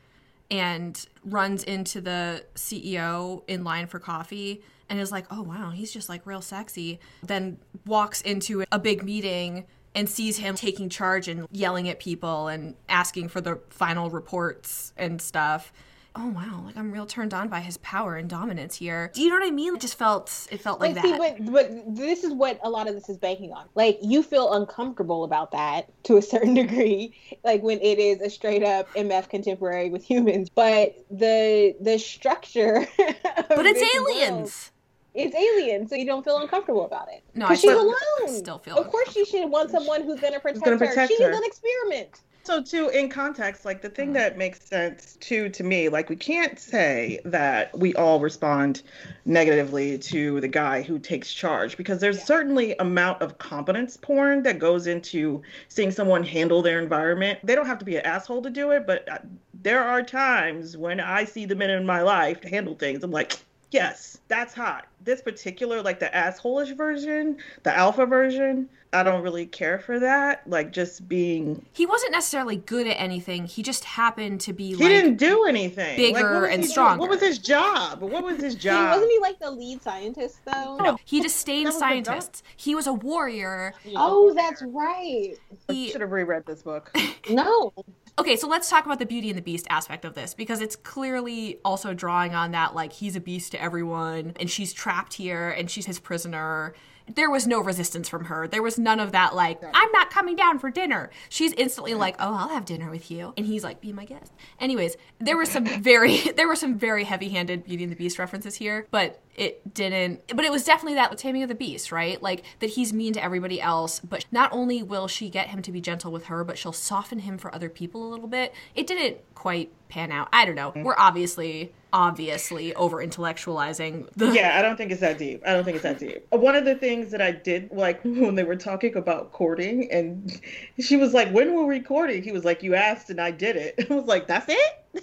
[SPEAKER 1] and runs into the C E O in line for coffee and is like, oh, wow, he's just, like, real sexy. Then walks into a big meeting and sees him taking charge and yelling at people and asking for the final reports and stuff. Oh, wow, like, I'm real turned on by his power and dominance here. Do you know what I mean? It just felt, it felt like, like
[SPEAKER 3] see,
[SPEAKER 1] that.
[SPEAKER 3] But, but this is what a lot of this is banking on. Like, you feel uncomfortable about that to a certain degree, like, when it is a straight up M F contemporary with humans. But the the structure
[SPEAKER 1] But it's aliens! World,
[SPEAKER 3] it's aliens, so you don't feel uncomfortable about it.
[SPEAKER 1] No, I
[SPEAKER 3] she's
[SPEAKER 1] still,
[SPEAKER 3] alone.
[SPEAKER 1] still feel
[SPEAKER 3] Of course she should want someone who's going to protect
[SPEAKER 2] gonna
[SPEAKER 3] her.
[SPEAKER 2] Protect
[SPEAKER 3] she
[SPEAKER 2] her.
[SPEAKER 3] needs an experiment.
[SPEAKER 2] So, too, in context, like, the thing that makes sense, too, to me, like, we can't say that we all respond negatively to the guy who takes charge, because there's yeah. certainly amount of competence porn that goes into seeing someone handle their environment. They don't have to be an asshole to do it, but there are times when I see the men in my life handle things. I'm like, yes, that's hot. This particular, like, the asshole-ish version, the alpha version, I don't really care for that. Like, just being...
[SPEAKER 1] He wasn't necessarily good at anything. He just happened to be,
[SPEAKER 2] he
[SPEAKER 1] like... He
[SPEAKER 2] didn't do anything.
[SPEAKER 1] Bigger
[SPEAKER 2] like,
[SPEAKER 1] and
[SPEAKER 2] he,
[SPEAKER 1] stronger.
[SPEAKER 2] What was his job? What was his job?
[SPEAKER 3] Wasn't he, like, the lead scientist, though?
[SPEAKER 1] No, he disdained scientists. He was a warrior.
[SPEAKER 3] Oh, that's right.
[SPEAKER 2] I should have reread this book.
[SPEAKER 3] No.
[SPEAKER 1] Okay, so let's talk about the Beauty and the Beast aspect of this, because it's clearly also drawing on that, like, he's a beast to everyone, and she's trapped here, and she's his prisoner. There was no resistance from her. There was none of that, like, I'm not coming down for dinner. She's instantly like, oh, I'll have dinner with you. And he's like, be my guest. Anyways, there were some very, there were some very heavy-handed Beauty and the Beast references here, but it didn't, but it was definitely that Taming of the Beast, right? Like, that he's mean to everybody else, but not only will she get him to be gentle with her, but she'll soften him for other people a little bit. It didn't quite pan out. I don't know. We're obviously, obviously over-intellectualizing the...
[SPEAKER 2] Yeah, I don't think it's that deep. I don't think it's that deep. One of the things that I did, like, when they were talking about courting, and she was like, when were we courting? He was like, you asked and I did it. I was like, that's it?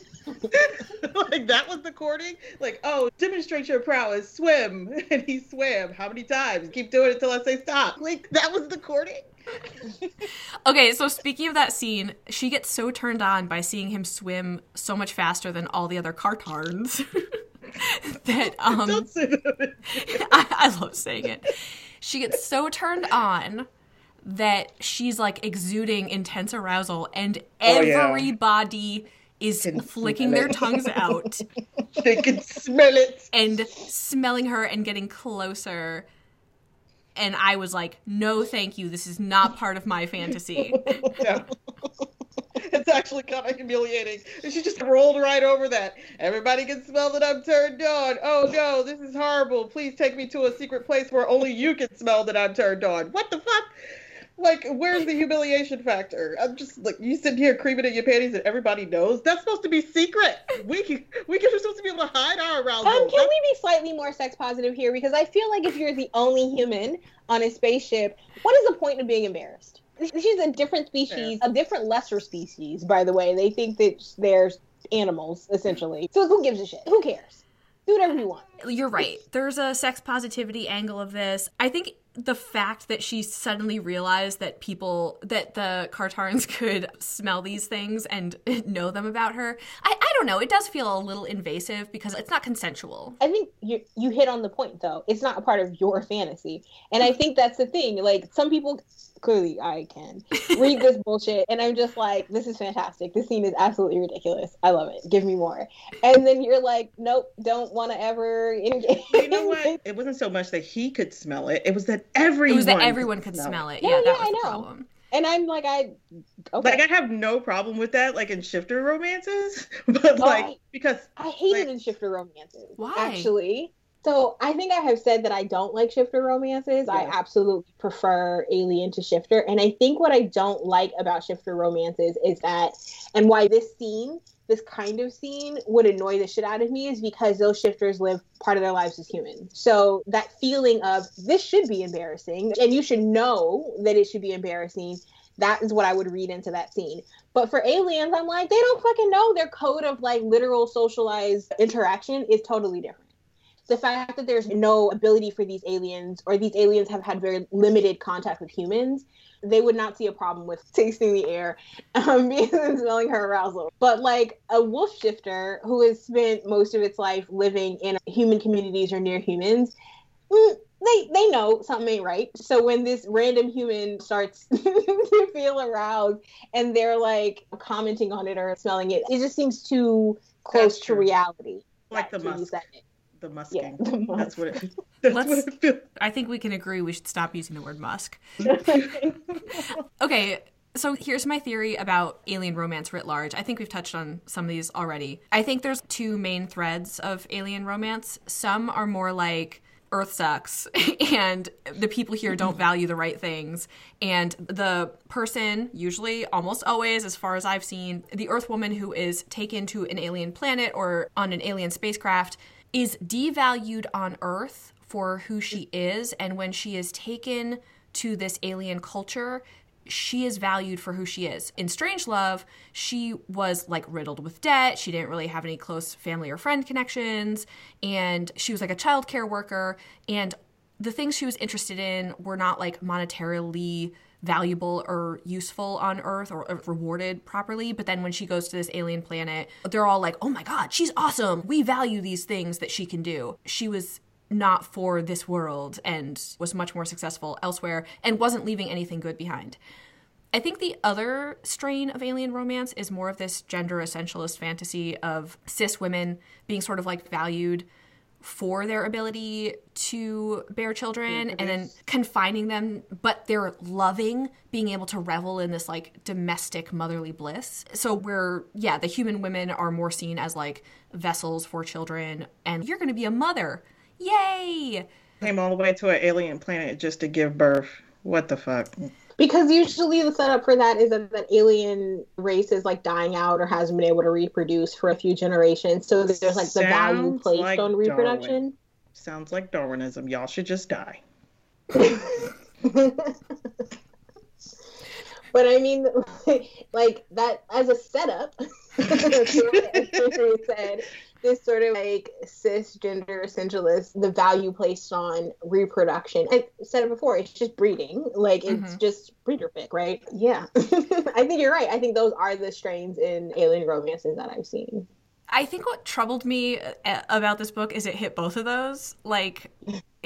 [SPEAKER 2] Like, that was the courting? Like, oh, demonstrate your prowess, swim. And he swam. How many times? Keep doing it until I say stop. Like, that was the courting?
[SPEAKER 1] Okay, so speaking of that scene, she gets so turned on by seeing him swim so much faster than all the other Cartarns that um
[SPEAKER 2] Don't say that.
[SPEAKER 1] I, I love saying it. She gets so turned on that she's like exuding intense arousal, and everybody is
[SPEAKER 2] Can
[SPEAKER 1] flicking
[SPEAKER 2] smell
[SPEAKER 1] their
[SPEAKER 2] it.
[SPEAKER 1] tongues out
[SPEAKER 2] They can smell it.
[SPEAKER 1] and smelling her and getting closer. And I was like, no, thank you. This is not part of my fantasy.
[SPEAKER 2] Yeah. It's actually kind of humiliating. And she just rolled right over that. Everybody can smell that I'm turned on. Oh no, this is horrible. Please take me to a secret place where only you can smell that I'm turned on. What the fuck? Like, where's the humiliation factor? I'm just like, you sitting here creaming in your panties and everybody knows. That's supposed to be secret. We can, we can, we're supposed to be able to hide our arousal.
[SPEAKER 3] Um, can we be slightly more sex positive here? Because I feel like if you're the only human on a spaceship, what is the point of being embarrassed? She's a different species,
[SPEAKER 2] Yeah.
[SPEAKER 3] a different lesser species, by the way. They think that they're animals, essentially. So who gives a shit? Who cares? Do whatever you want.
[SPEAKER 1] You're right. There's a sex positivity angle of this. I think the fact that she suddenly realized that people, that the Kartarans could smell these things and know them about her, I, I don't know. It does feel a little invasive because it's not consensual.
[SPEAKER 3] I think you you hit on the point, though. It's not a part of your fantasy. And I think that's the thing. Like, some people, clearly I can, read this bullshit, and I'm just like, this is fantastic. This scene is absolutely ridiculous. I love it. Give me more. And then you're like, nope, don't want to ever engage.
[SPEAKER 2] You know what? It wasn't so much that he could smell it. It was that everyone
[SPEAKER 1] It was that everyone could smell it.
[SPEAKER 3] Yeah,
[SPEAKER 1] Yeah,
[SPEAKER 3] yeah,
[SPEAKER 1] that was
[SPEAKER 3] I
[SPEAKER 1] the
[SPEAKER 3] know.
[SPEAKER 1] problem.
[SPEAKER 3] And I'm like, I, okay.
[SPEAKER 2] Like, I have no problem with that, like in shifter romances, but
[SPEAKER 3] Oh,
[SPEAKER 2] like,
[SPEAKER 3] I-
[SPEAKER 2] because
[SPEAKER 3] I hate
[SPEAKER 2] like-
[SPEAKER 3] it in shifter romances.
[SPEAKER 1] Why?
[SPEAKER 3] Actually. So I think I have said that I don't like shifter romances. I
[SPEAKER 2] Yeah.
[SPEAKER 3] absolutely prefer Alien to shifter. And I think what I don't like about shifter romances is that, and why this scene, this kind of scene would annoy the shit out of me, is because those shifters live part of their lives as humans. So that feeling of this should be embarrassing and you should know that it should be embarrassing, that is what I would read into that scene. But for aliens, I'm like, they don't fucking know. Their code of like literal socialized interaction is totally different. The fact that there's no ability for these aliens, or these aliens have had very limited contact with humans, they would not see a problem with tasting the air um, and smelling her arousal. But like a wolf shifter who has spent most of its life living in human communities or near humans, mm, they they know something ain't right. So when this random human starts to feel aroused and they're like commenting on it or smelling it, it just seems too close
[SPEAKER 2] That's
[SPEAKER 3] to
[SPEAKER 2] true.
[SPEAKER 3] reality.
[SPEAKER 2] Like the
[SPEAKER 3] That's what you
[SPEAKER 2] musk.
[SPEAKER 3] said it.
[SPEAKER 2] the musking.
[SPEAKER 3] Yeah, the musk.
[SPEAKER 2] That's what it. That's
[SPEAKER 1] Let's-
[SPEAKER 2] what it feels.
[SPEAKER 1] I think we can agree we should stop using the word musk. Okay, so here's my theory about alien romance writ large. I think we've touched on some of these already. I think there's two main threads of alien romance. Some are more like Earth sucks and the people here don't value the right things. And the person, usually, almost always, as far as I've seen, the Earth woman who is taken to an alien planet or on an alien spacecraft is devalued on Earth for who she is. And when she is taken to this alien culture, she is valued for who she is. In Strangelove, she was like riddled with debt. She didn't really have any close family or friend connections. And she was like a childcare worker. And the things she was interested in were not like monetarily valuable or useful on Earth or rewarded properly. But then when she goes to this alien planet, they're all like, oh my God, she's awesome. We value these things that she can do. She was not for this world and was much more successful elsewhere and wasn't leaving anything good behind. I think the other strain of alien romance is more of this gender essentialist fantasy of cis women being sort of like valued for their ability to bear children and then confining them, but they're loving being able to revel in this like domestic motherly bliss. So where, yeah, the human women are more seen as like vessels for children and you're going to be a mother. Yay!
[SPEAKER 2] Came all the way to an alien planet just to give birth. What the fuck?
[SPEAKER 3] Because usually the setup for that is that that alien race is like dying out or hasn't been able to reproduce for a few generations. So there's like the value
[SPEAKER 2] Sounds
[SPEAKER 3] placed
[SPEAKER 2] like
[SPEAKER 3] on reproduction.
[SPEAKER 2] Darwin. Sounds like Darwinism. Y'all should just die.
[SPEAKER 3] But I mean, like that as a setup, as Tracy said, this sort of like cisgender essentialist, the value placed on reproduction. I said it before, it's just breeding. Like it's
[SPEAKER 1] Mhm.
[SPEAKER 3] just breeder pick, right? Yeah. I think you're right. I think those are the strains in alien romances that I've seen.
[SPEAKER 1] I think what troubled me uh, about this book is it hit both of those. Like, it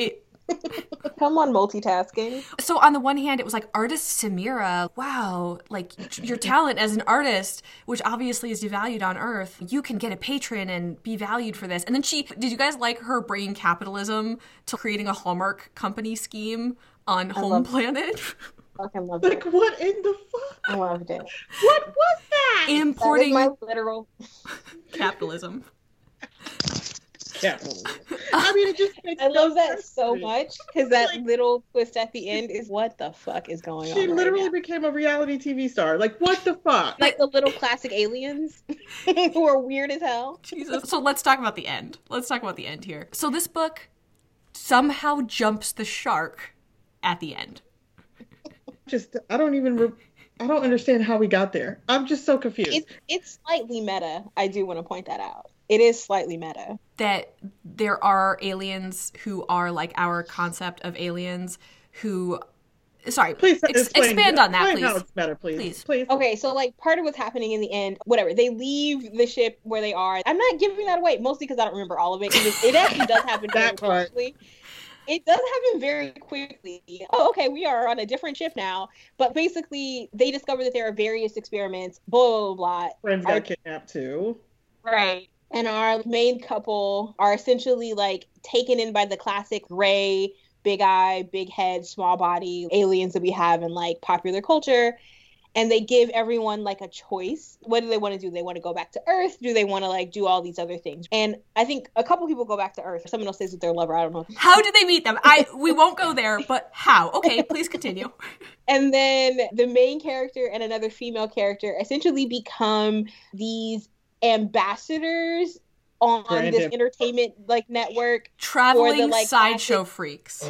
[SPEAKER 3] Come on, multitasking.
[SPEAKER 1] So on the one hand, it was like, artist Samira, wow, like your talent as an artist, which obviously is devalued on Earth, you can get a patron and be valued for this. And then she, did you guys like her bringing capitalism to creating a Hallmark company scheme on
[SPEAKER 3] I
[SPEAKER 1] Home
[SPEAKER 3] love
[SPEAKER 1] Planet?
[SPEAKER 3] Fucking loved
[SPEAKER 2] Like,
[SPEAKER 3] it.
[SPEAKER 2] what in the fuck?
[SPEAKER 3] I loved it.
[SPEAKER 2] What was that?
[SPEAKER 1] Importing
[SPEAKER 3] That is my literal.
[SPEAKER 1] capitalism.
[SPEAKER 2] Capitalism. I mean, it just makes
[SPEAKER 3] I
[SPEAKER 2] no
[SPEAKER 3] love that
[SPEAKER 2] sense
[SPEAKER 3] so
[SPEAKER 2] to me.
[SPEAKER 3] much because that
[SPEAKER 2] Like-
[SPEAKER 3] little twist at the end is what the fuck is going
[SPEAKER 2] She
[SPEAKER 3] on.
[SPEAKER 2] literally
[SPEAKER 3] right now.
[SPEAKER 2] became a reality T V star. Like, what the fuck?
[SPEAKER 3] Like the little classic aliens who are weird as hell.
[SPEAKER 1] Jesus. So let's talk about the end. Let's talk about the end here. So this book somehow jumps the shark at the end.
[SPEAKER 2] Just, I don't even, re- I don't understand how we got there. I'm just so confused.
[SPEAKER 3] It's it's slightly meta. I do want to point that out. It is slightly meta.
[SPEAKER 1] That there are aliens who are like our concept of aliens who, sorry,
[SPEAKER 2] Please
[SPEAKER 1] ex-
[SPEAKER 2] explain,
[SPEAKER 1] expand on that,
[SPEAKER 2] explain how
[SPEAKER 1] please.
[SPEAKER 2] it's better, please.
[SPEAKER 1] Please.
[SPEAKER 2] Please.
[SPEAKER 3] Okay, so like part of what's happening in the end, whatever, they leave the ship where they are. I'm not giving that away, mostly because I don't remember all of it. 'Cause it, it actually does happen very
[SPEAKER 2] That part.
[SPEAKER 3] quickly. It does happen very quickly. Oh, okay, we are on a different ship now. But basically, they discover that there are various experiments, blah, blah, blah.
[SPEAKER 2] Friends
[SPEAKER 3] Our-
[SPEAKER 2] got kidnapped too.
[SPEAKER 3] Right. And our main couple are essentially like taken in by the classic gray, big eye, big head, small body aliens that we have in like popular culture. And they give everyone like a choice. What do they want to do? They want to go back to Earth? Do they want to like do all these other things? And I think a couple people go back to Earth. Someone else stays with their lover. I don't know.
[SPEAKER 1] How did they meet them? I we won't go there, but how? Okay, please continue.
[SPEAKER 3] And then the main character and another female character essentially become these ambassadors on
[SPEAKER 2] Brand
[SPEAKER 3] this
[SPEAKER 2] am-
[SPEAKER 3] entertainment like network.
[SPEAKER 1] Traveling
[SPEAKER 3] like,
[SPEAKER 1] sideshow
[SPEAKER 3] classic-
[SPEAKER 1] freaks.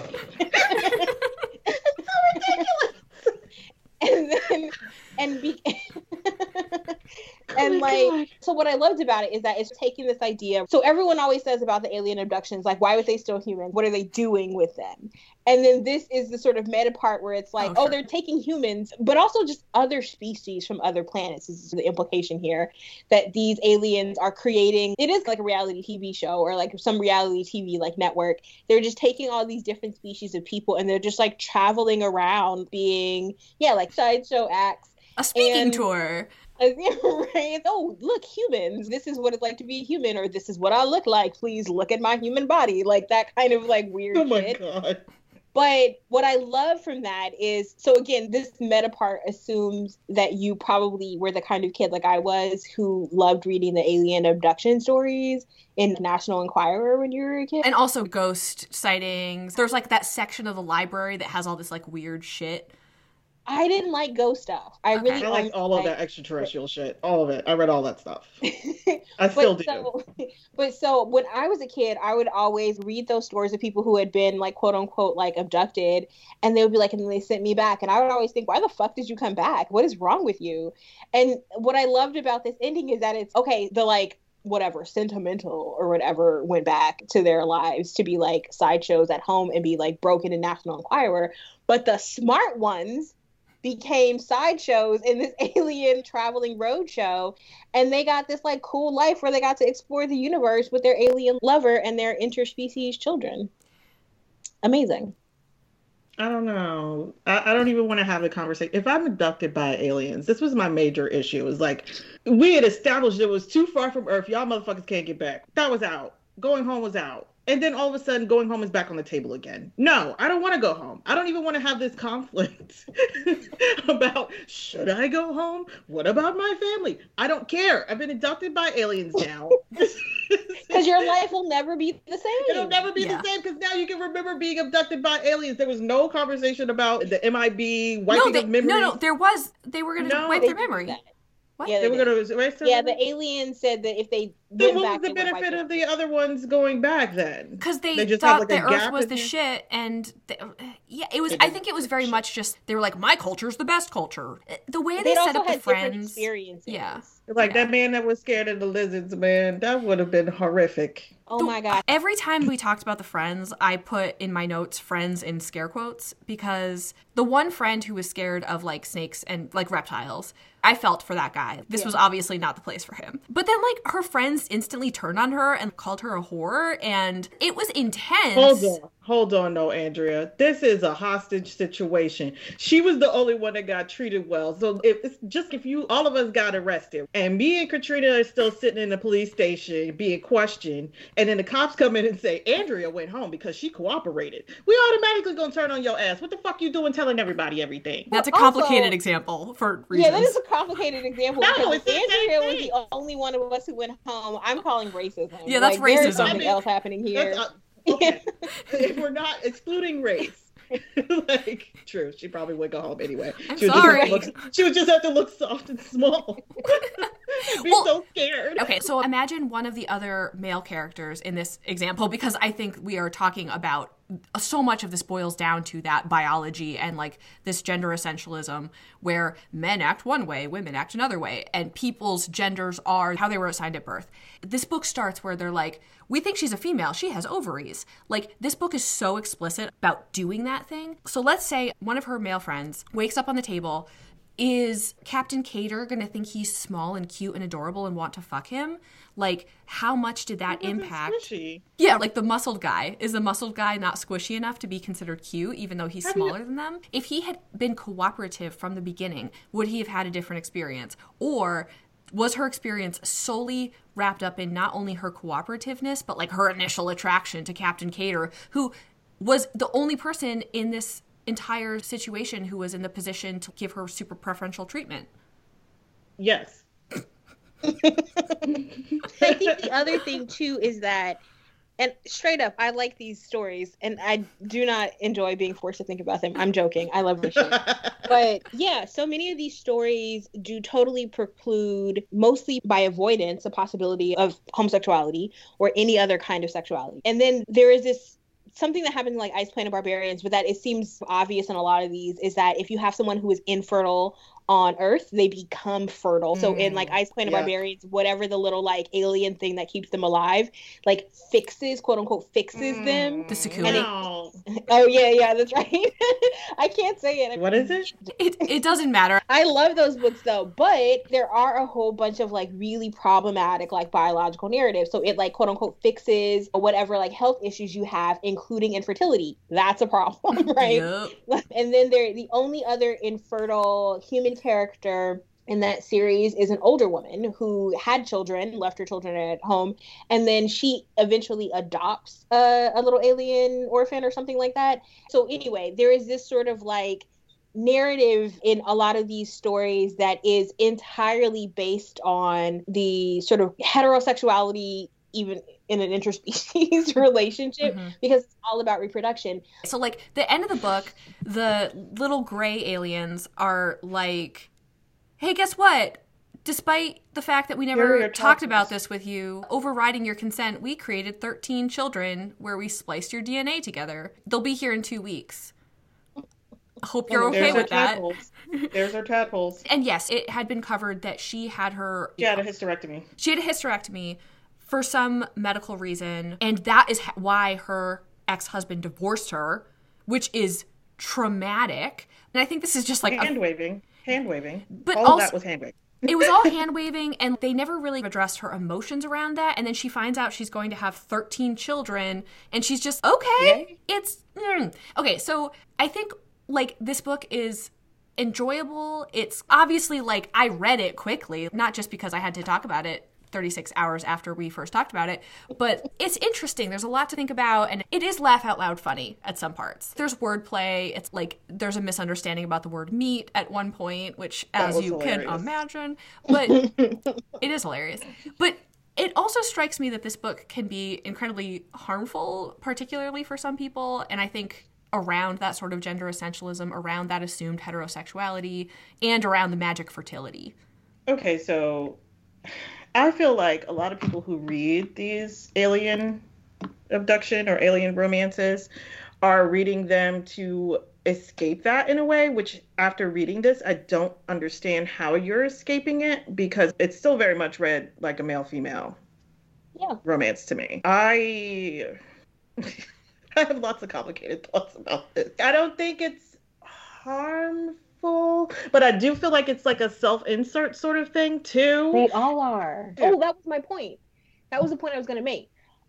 [SPEAKER 3] and then and be and
[SPEAKER 2] Oh my
[SPEAKER 3] like
[SPEAKER 2] God.
[SPEAKER 3] so what I loved about it is that it's taking this idea. So everyone always says about the alien abductions, like, why would they steal humans? What are they doing with them? And then this is the sort of meta part where it's like,
[SPEAKER 1] Oh,
[SPEAKER 3] oh,
[SPEAKER 1] sure.
[SPEAKER 3] they're taking humans, but also just other species from other planets. This is the implication here, that these aliens are creating, it is like a reality T V show or like some reality T V like network. They're just taking all these different species of people and they're just like traveling around being, yeah, like sideshow acts.
[SPEAKER 1] A speaking
[SPEAKER 3] And-
[SPEAKER 1] tour.
[SPEAKER 3] Right? Oh, look, humans. This is what it's like to be a human, or this is what I look like. Please look at my human body. Like that kind of like weird
[SPEAKER 2] Oh my
[SPEAKER 3] shit.
[SPEAKER 2] God.
[SPEAKER 3] But what I love from that is, so again, this meta part assumes that you probably were the kind of kid like I was who loved reading the alien abduction stories in National Enquirer when you were a kid.
[SPEAKER 1] And also ghost sightings. There's like that section of the library that has all this like weird shit.
[SPEAKER 3] I didn't like ghost stuff. I
[SPEAKER 1] Okay.
[SPEAKER 3] really
[SPEAKER 2] I like
[SPEAKER 3] only
[SPEAKER 2] all of
[SPEAKER 3] liked-
[SPEAKER 2] that extraterrestrial shit. All of it. I read all that stuff. I still
[SPEAKER 3] but
[SPEAKER 2] do.
[SPEAKER 3] so, but so when I was a kid, I would always read those stories of people who had been like quote unquote like abducted, and they would be like, and then they sent me back, and I would always think, why the fuck did you come back? What is wrong with you? And what I loved about this ending is that it's okay. The like whatever sentimental or whatever went back to their lives to be like sideshows at home and be like broken in National Enquirer, but the smart ones became sideshows in this alien traveling roadshow, and they got this like cool life where they got to explore the universe with their alien lover and their interspecies children. Amazing.
[SPEAKER 2] I don't know. I, I don't even want to have a conversation. If I'm abducted by aliens, this was my major issue. It was like, we had established it was too far from Earth. Y'all motherfuckers can't get back. That was out. Going home was out. And then all of a sudden, going home is back on the table again. No, I don't want to go home. I don't even want to have this conflict about, should I go home? What about my family? I don't care. I've been abducted by aliens now.
[SPEAKER 3] Because your life will never be the same.
[SPEAKER 2] It'll never be
[SPEAKER 1] Yeah.
[SPEAKER 2] the same because now you can remember being abducted by aliens. There was no conversation about the M I B
[SPEAKER 1] No,
[SPEAKER 2] wiping
[SPEAKER 1] they,
[SPEAKER 2] of memories.
[SPEAKER 1] no, no, there was. They were going to
[SPEAKER 2] No,
[SPEAKER 1] wipe
[SPEAKER 3] They
[SPEAKER 1] their
[SPEAKER 3] did
[SPEAKER 1] memory.
[SPEAKER 3] that.
[SPEAKER 1] What?
[SPEAKER 3] Yeah,
[SPEAKER 2] They
[SPEAKER 3] they
[SPEAKER 2] were
[SPEAKER 3] did.
[SPEAKER 2] going to erase their
[SPEAKER 3] Yeah,
[SPEAKER 2] memory?
[SPEAKER 3] the alien said that if they
[SPEAKER 2] Then
[SPEAKER 3] went
[SPEAKER 2] what
[SPEAKER 3] back,
[SPEAKER 2] was the
[SPEAKER 3] they would wipe
[SPEAKER 2] benefit
[SPEAKER 3] it.
[SPEAKER 2] of the other ones going back then?
[SPEAKER 1] Because they,
[SPEAKER 2] They just
[SPEAKER 1] thought
[SPEAKER 2] have, like,
[SPEAKER 1] the
[SPEAKER 2] a
[SPEAKER 1] Earth
[SPEAKER 2] gap
[SPEAKER 1] was
[SPEAKER 2] in
[SPEAKER 1] the
[SPEAKER 2] here?
[SPEAKER 1] shit, and the, yeah, it was.
[SPEAKER 2] They
[SPEAKER 1] I
[SPEAKER 2] didn't
[SPEAKER 1] think it was
[SPEAKER 2] give
[SPEAKER 1] very
[SPEAKER 2] a
[SPEAKER 1] much just they were like, my culture's the best culture. The way they
[SPEAKER 3] They'd
[SPEAKER 1] set
[SPEAKER 3] also
[SPEAKER 1] up the
[SPEAKER 3] had different
[SPEAKER 1] friends.
[SPEAKER 3] experiences.
[SPEAKER 1] Yeah.
[SPEAKER 2] Like
[SPEAKER 1] Yeah.
[SPEAKER 2] that man that was scared of the lizards, man, that would have been horrific.
[SPEAKER 3] Oh
[SPEAKER 1] The-
[SPEAKER 3] my god.
[SPEAKER 1] Every time we talked about the friends, I put in my notes friends in scare quotes because the one friend who was scared of like snakes and like reptiles, I felt for that guy. This
[SPEAKER 3] Yeah.
[SPEAKER 1] was obviously not the place for him. But then like her friends instantly turned on her and called her a whore, and it was intense.
[SPEAKER 2] Hold on, hold on, no, Andrea. This is a hostage situation. She was the only one that got treated well. So if it's just if you, all of us got arrested, and me and Katrina are still sitting in the police station being questioned, and then the cops come in and say Andrea went home because she cooperated, we automatically gonna turn on your ass. What the fuck you doing telling everybody everything?
[SPEAKER 1] That's a complicated
[SPEAKER 3] Also,
[SPEAKER 1] example for reasons.
[SPEAKER 3] Yeah, that is a complicated example.
[SPEAKER 2] No,
[SPEAKER 3] because
[SPEAKER 2] it's the
[SPEAKER 3] Andrea
[SPEAKER 2] same
[SPEAKER 3] was
[SPEAKER 2] thing.
[SPEAKER 3] the only one of us who went home. I'm calling racism.
[SPEAKER 1] Yeah, that's
[SPEAKER 3] like, There's
[SPEAKER 1] racism.
[SPEAKER 3] something
[SPEAKER 2] I mean,
[SPEAKER 3] else happening here.
[SPEAKER 2] That's, uh, okay. If we're not excluding race, like, true, she probably would go home anyway.
[SPEAKER 1] I'm
[SPEAKER 2] she would
[SPEAKER 1] sorry.
[SPEAKER 2] Just have to look, she would just have to look soft and small. Be
[SPEAKER 1] Well,
[SPEAKER 2] so scared.
[SPEAKER 1] Okay, so imagine one of the other male characters in this example, because I think we are talking about so much of this boils down to that biology and like this gender essentialism where men act one way, women act another way, and people's genders are how they were assigned at birth. This book starts where they're like, we think she's a female, she has ovaries. Like, this book is so explicit about doing that thing. So let's say one of her male friends wakes up on the table. Is Captain Cater going to think he's small and cute and adorable and want to fuck him? Like, how much did that impact?
[SPEAKER 2] Squishy.
[SPEAKER 1] Yeah, like the muscled guy. Is the muscled guy not squishy enough to be considered cute, even though he's
[SPEAKER 2] Have
[SPEAKER 1] smaller
[SPEAKER 2] you-
[SPEAKER 1] than them? If he had been cooperative from the beginning, would he have had a different experience? Or was her experience solely wrapped up in not only her cooperativeness, but like her initial attraction to Captain Cater, who was the only person in this entire situation who was in the position to give her super preferential treatment?
[SPEAKER 2] Yes.
[SPEAKER 3] I think the other thing too is that, and straight up, I like these stories, and I do not enjoy being forced to think about them. I'm joking. I love this shit. But yeah, so many of these stories do totally preclude, mostly by avoidance, the possibility of homosexuality or any other kind of sexuality. And then there is this something that happens in like Ice Planet Barbarians, but that it seems obvious in a lot of these, is that if you have someone who is infertile on Earth, they become fertile. Mm, so in like Ice Planet yeah. Barbarians, whatever the little like alien thing that keeps them alive, like fixes, quote unquote, fixes mm. them.
[SPEAKER 1] The security.
[SPEAKER 3] Oh yeah, yeah, that's right. I can't say it.
[SPEAKER 2] What is it?
[SPEAKER 1] It it doesn't matter.
[SPEAKER 3] I love those books though, but there are a whole bunch of like really problematic like biological narratives. So it like quote unquote fixes whatever like health issues you have, including infertility. That's a problem, right? Yep. And then there, the only other infertile human character in that series is an older woman who had children, left her children at home, and then she eventually adopts a, a little alien orphan or something like that. So anyway, there is this sort of like narrative in a lot of these stories that is entirely based on the sort of heterosexuality, even in an interspecies relationship, mm-hmm. because it's all about reproduction.
[SPEAKER 1] So like the end of the book, the little gray aliens are like, hey, guess what? Despite the fact that we never talked about this with you, overriding your consent, we created thirteen children where we spliced your D N A together. They'll be here in two weeks. Hope you're okay with that.
[SPEAKER 2] Tadpoles. There's our tadpoles.
[SPEAKER 1] And yes, it had been covered that she had her...
[SPEAKER 2] She had a hysterectomy.
[SPEAKER 1] She had a hysterectomy for some medical reason, and that is why her ex-husband divorced her, which is traumatic. And I think this is just like...
[SPEAKER 2] Hand waving. Hand waving.
[SPEAKER 1] But
[SPEAKER 2] all
[SPEAKER 1] also,
[SPEAKER 2] of that was hand waving.
[SPEAKER 1] It was all hand waving, and they never really addressed her emotions around that. And then she finds out she's going to have thirteen children, and she's just, okay, Yay. it's... Mm. Okay, so I think, like, this book is enjoyable. It's obviously, like, I read it quickly, not just because I had to talk about it thirty-six hours after we first talked about it, but it's interesting. There's a lot to think about, and it is laugh out loud funny at some parts. There's wordplay. It's like there's a misunderstanding about the word meat at one point, which as you hilarious. can imagine, but it is hilarious. But it also strikes me that this book can be incredibly harmful, particularly for some people, and I think around that sort of gender essentialism, around that assumed heterosexuality, and around the magic fertility.
[SPEAKER 2] Okay, so I feel like a lot of people who read these alien abduction or alien romances are reading them to escape that in a way, which after reading this, I don't understand how you're escaping it, because it's still very much read like a male-female
[SPEAKER 3] yeah.
[SPEAKER 2] romance to me. I... I have lots of complicated thoughts about this. I don't think it's harmful, but I do feel like it's like a self-insert sort of thing too.
[SPEAKER 3] They all are. Oh, that was my point. That was the point I was going to make.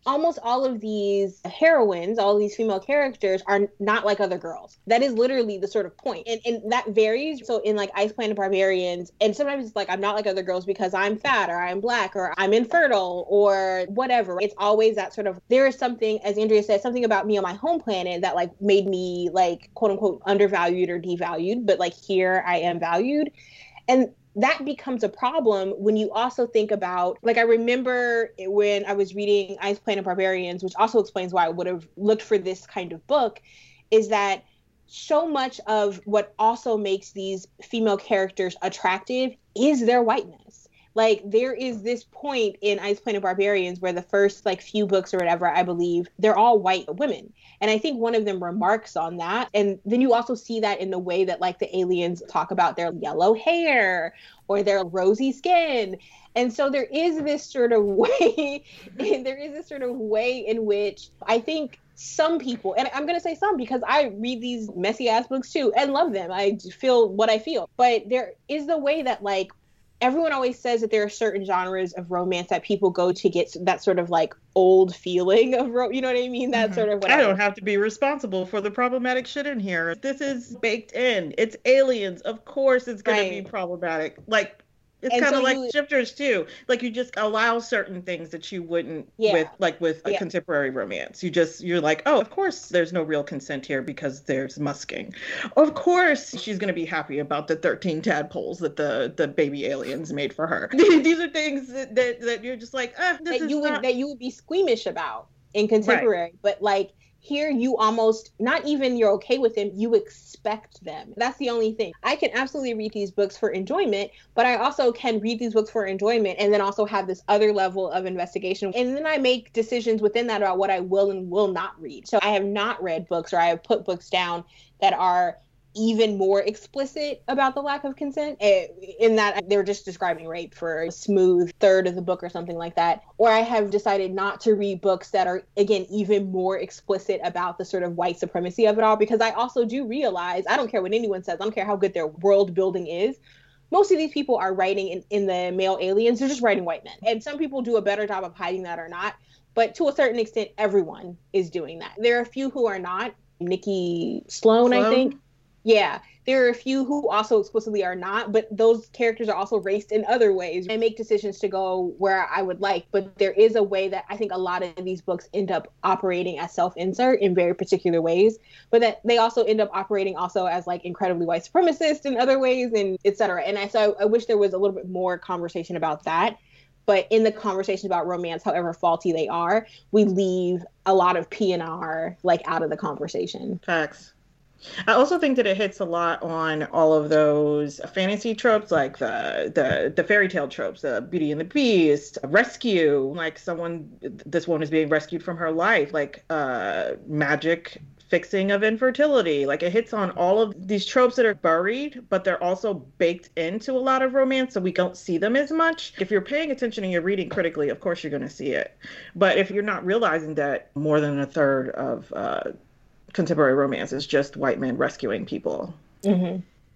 [SPEAKER 3] almost all of these heroines, all of these female characters are not like other girls. That is literally the sort of point. And, and that varies. So in like Ice Planet Barbarians, and sometimes it's like, I'm not like other girls because I'm fat or I'm black or I'm infertile or whatever. It's always that sort of, there is something, as Andrea said, something about me on my home planet that like made me like quote unquote undervalued or devalued. But like here I am valued. And that becomes a problem when you also think about, like, I remember when I was reading Ice Planet Barbarians, which also explains why I would have looked for this kind of book, is that so much of what also makes these female characters attractive is their whiteness. Like, there is this point in Ice Planet Barbarians where the first, like, few books or whatever, I believe, they're all white women. And I think one of them remarks on that. And then you also see that in the way that, like, the aliens talk about their yellow hair or their rosy skin. And so there is this sort of way, there is this sort of way in which I think some people, and I'm going to say some because I read these messy ass books too and love them. I feel what I feel. But there is the way that, like, everyone always says that there are certain genres of romance that people go to get that sort of like old feeling of, ro- you know what I mean? That mm-hmm. sort of whatever.
[SPEAKER 2] I don't have to be responsible for the problematic shit in here. This is baked in. It's aliens. Of course it's going right. to be problematic. Like, it's kind of so like you, shifters too. Like, you just allow certain things that you wouldn't yeah. with like with a yeah. contemporary romance. You just, you're like, oh, of course there's no real consent here because there's musking. Of course she's going to be happy about the thirteen tadpoles that the, the baby aliens made for her. These are things that, that, that you're just like, ah, this
[SPEAKER 3] that
[SPEAKER 2] is
[SPEAKER 3] you would,
[SPEAKER 2] not...
[SPEAKER 3] that you would be squeamish about in contemporary. Right. But like, here you almost, not even you're okay with them, you expect them. That's the only thing. I can absolutely read these books for enjoyment, but I also can read these books for enjoyment and then also have this other level of investigation. And then I make decisions within that about what I will and will not read. So I have not read books, or I have put books down that are even more explicit about the lack of consent, in that they're just describing rape for a smooth third of the book or something like that. Or I have decided not to read books that are, again, even more explicit about the sort of white supremacy of it all, because I also do realize, I don't care what anyone says, I don't care how good their world building is, most of these people are writing in, in the male aliens, they're just writing white men. And some people do a better job of hiding that or not, but to a certain extent, everyone is doing that. There are a few who are not. Nikki Sloan, Sloan? I think. Yeah, there are a few who also explicitly are not, but those characters are also raced in other ways and make decisions to go where I would like. But there is a way that I think a lot of these books end up operating as self-insert in very particular ways, but that they also end up operating also as like incredibly white supremacist in other ways, and et cetera. And I, so I wish there was a little bit more conversation about that. But in the conversation about romance, however faulty they are, we leave a lot of P and R like out of the conversation.
[SPEAKER 2] Facts. I also think that it hits a lot on all of those fantasy tropes, like the the the fairy tale tropes, the Beauty and the Beast, rescue, like someone, this one is being rescued from her life, like uh, magic fixing of infertility. Like, it hits on all of these tropes that are buried, but they're also baked into a lot of romance, so we don't see them as much. If you're paying attention and you're reading critically, of course you're going to see it. But if you're not realizing that more than a third of uh, contemporary romance is just white men rescuing people.
[SPEAKER 3] Mm-hmm.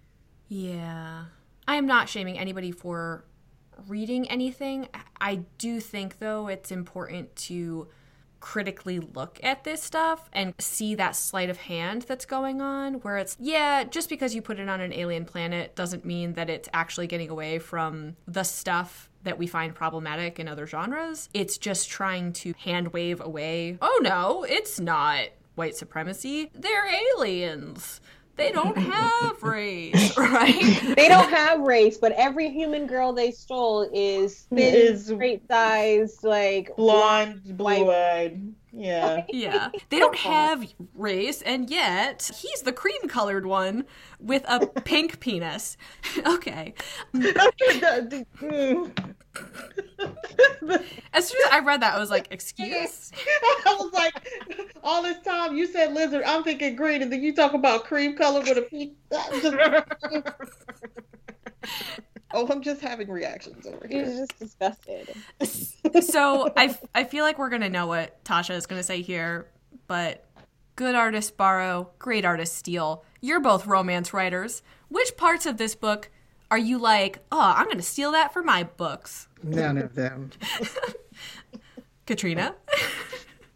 [SPEAKER 1] Yeah. I am not shaming anybody for reading anything. I do think, though, it's important to critically look at this stuff and see that sleight of hand that's going on, where it's, yeah, just because you put it on an alien planet doesn't mean that it's actually getting away from the stuff that we find problematic in other genres. It's just trying to hand wave away, oh no, it's not white supremacy. They're aliens. They don't have race, right?
[SPEAKER 3] They don't have race, but every human girl they stole is thin, is straight-sized, like
[SPEAKER 2] blonde, blue-eyed. Yeah.
[SPEAKER 1] Yeah. They don't have race, and yet he's the cream-colored one with a pink penis. Okay. As soon as I read that, I was like, excuse?
[SPEAKER 2] I was like, all this time you said lizard, I'm thinking green, and then you talk about cream color with a pink. Oh, I'm just having reactions over here.
[SPEAKER 3] He's just disgusted.
[SPEAKER 1] So I, I feel like we're going to know what Tasha is going to say here, but good artists borrow, great artists steal. You're both romance writers. Which parts of this book are you like, oh, I'm going to steal that for my books?
[SPEAKER 2] None of them.
[SPEAKER 1] Katrina?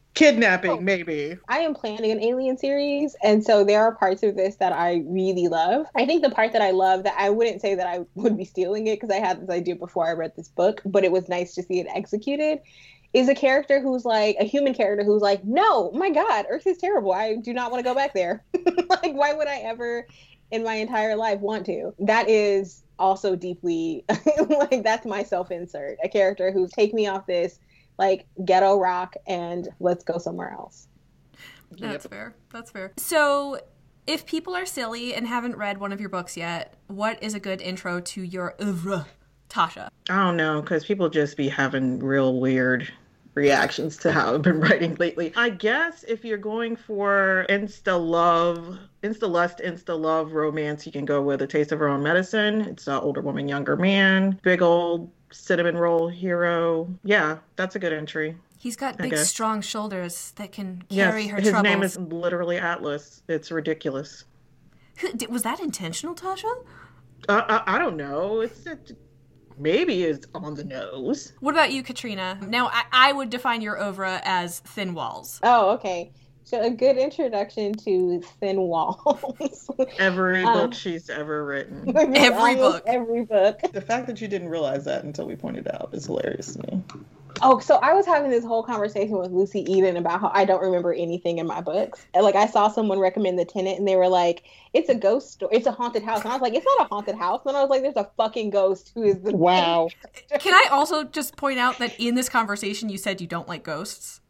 [SPEAKER 2] Kidnapping,
[SPEAKER 3] Oh.
[SPEAKER 2] maybe.
[SPEAKER 3] I am planning an Alien series, and so there are parts of this that I really love. I think the part that I love, that I wouldn't say that I would be stealing it because I had this idea before I read this book, but it was nice to see it executed, is a character who's like, a human character who's like, no, my God, Earth is terrible. I do not want to go back there. Like, why would I ever in my entire life want to? That is also deeply, like, that's my self-insert. A character who's take me off this like ghetto rock and let's go somewhere else.
[SPEAKER 1] That's yep. fair. That's fair. So if people are silly and haven't read one of your books yet, what is a good intro to your oeuvre, Tasha?
[SPEAKER 2] I don't know, because people just be having real weird reactions to how I've been writing lately. I guess if you're going for insta love, insta lust, insta love romance, you can go with A Taste of Her Own Medicine. It's an older woman, younger man, big old cinnamon roll hero. Yeah, that's a good entry.
[SPEAKER 1] He's got big, strong shoulders that can
[SPEAKER 2] yes,
[SPEAKER 1] carry her
[SPEAKER 2] his
[SPEAKER 1] troubles.
[SPEAKER 2] name is literally Atlas. It's ridiculous.
[SPEAKER 1] Was that intentional, Tasha?
[SPEAKER 2] Uh, I, I don't know. It's it, maybe it's on the nose.
[SPEAKER 1] What about you, Katrina? Now, I, I would define your oeuvre as thin walls.
[SPEAKER 3] Oh, okay. So a good introduction to thin walls.
[SPEAKER 2] Every
[SPEAKER 3] um,
[SPEAKER 2] book she's ever written.
[SPEAKER 1] Every book.
[SPEAKER 3] Every book.
[SPEAKER 2] The fact that you didn't realize that until we pointed it out is hilarious to me.
[SPEAKER 3] Oh, so I was having this whole conversation with Lucy Eden about how I don't remember anything in my books. And, like, I saw someone recommend The Tenant, and they were like, it's a ghost story. It's a haunted house. And I was like, it's not a haunted house. And I was like, there's a fucking ghost who is the...
[SPEAKER 2] Wow.
[SPEAKER 1] Can I also just point out that in this conversation, you said you don't like ghosts?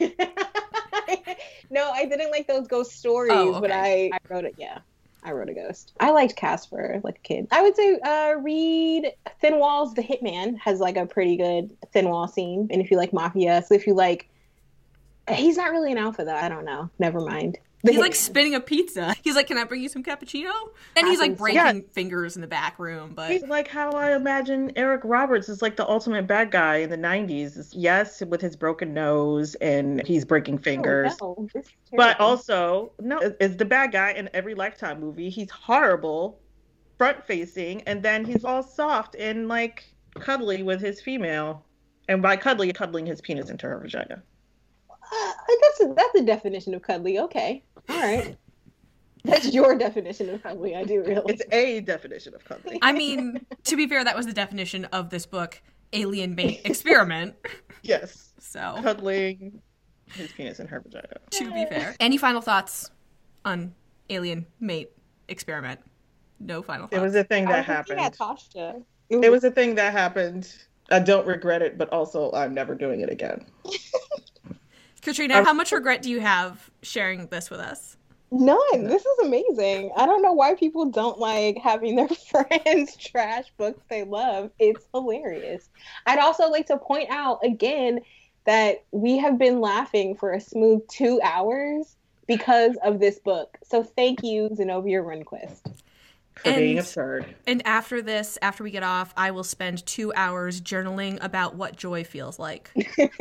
[SPEAKER 3] No, I didn't like those ghost stories,
[SPEAKER 1] oh, okay.
[SPEAKER 3] but I, I wrote it, yeah. I wrote a ghost. I liked Casper like a kid. I would say uh, read Thin Walls. The Hitman has like a pretty good thin wall scene. And if you like Mafia, so if you like, he's not really an alpha though. I don't know. Never mind. The
[SPEAKER 1] he's
[SPEAKER 3] Hitman.
[SPEAKER 1] Like spinning a pizza. He's like, can I bring you some cappuccino? And he's like breaking
[SPEAKER 2] yeah.
[SPEAKER 1] fingers in the back room. But
[SPEAKER 2] he's like how I imagine Eric Roberts is like the ultimate bad guy in the nineties. Yes, with his broken nose and he's breaking fingers.
[SPEAKER 3] Oh, no.
[SPEAKER 2] But also, no, is the bad guy in every Lifetime movie. He's horrible, front facing, and then he's all soft and like cuddly with his female. And by cuddly, cuddling his penis into her vagina.
[SPEAKER 3] Uh, that's a, that's a definition of cuddly. Okay. All right. That's your definition of cuddly. I do realize.
[SPEAKER 2] It's a definition of cuddly.
[SPEAKER 1] I mean, to be fair, that was the definition of this book, Alien Mate Experiment.
[SPEAKER 2] Yes.
[SPEAKER 1] So.
[SPEAKER 2] Cuddling his penis in her vagina.
[SPEAKER 1] To be fair. Any final thoughts on Alien Mate Experiment? No final thoughts.
[SPEAKER 2] It was a thing that
[SPEAKER 3] I was
[SPEAKER 2] happened.
[SPEAKER 3] At Tasha.
[SPEAKER 2] It was, it was a thing that happened. I don't regret it, but also I'm never doing it again.
[SPEAKER 1] Katrina, how much regret do you have sharing this with us?
[SPEAKER 3] None. This is amazing. I don't know why people don't like having their friends trash books they love. It's hilarious. I'd also like to point out again that we have been laughing for a smooth two hours because of this book. So thank you, Zenobia Rehnquist.
[SPEAKER 2] For
[SPEAKER 1] and,
[SPEAKER 2] being absurd.
[SPEAKER 1] And after this, after we get off, I will spend two hours journaling about what joy feels like.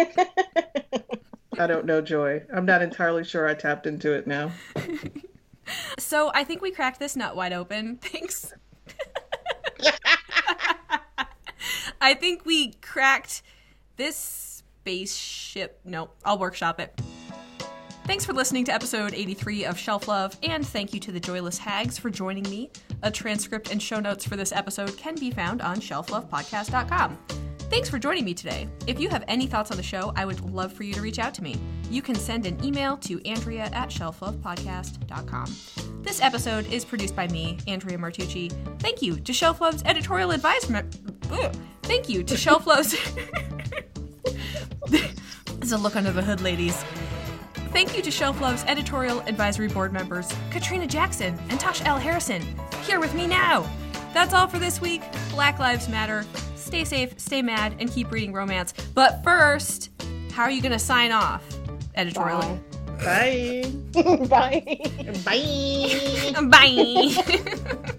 [SPEAKER 2] I don't know joy. I'm not entirely sure I tapped into it now.
[SPEAKER 1] So I think we cracked this nut wide open. Thanks. I think we cracked this spaceship. No, I'll workshop it. Thanks for listening to episode eighty-three of Shelf Love, and thank you to the Joyless Hags for joining me. A transcript and show notes for this episode can be found on shelf love podcast dot com. Thanks for joining me today. If you have any thoughts on the show, I would love for you to reach out to me. You can send an email to Andrea at shelf love podcast dot com. This episode is produced by me, Andrea Martucci. Thank you to Shelf Love's editorial advisement. Ugh. Thank you to Shelf Love's... There's a look under the hood, ladies. Thank you to Shelf Love's editorial advisory board members, Katrina Jackson and Tasha L. Harrison, here with me now. That's all for this week. Black Lives Matter. Stay safe, stay mad, and keep reading romance. But first, how are you going to sign off editorially?
[SPEAKER 2] Bye.
[SPEAKER 3] Bye.
[SPEAKER 2] Bye.
[SPEAKER 1] Bye. Bye.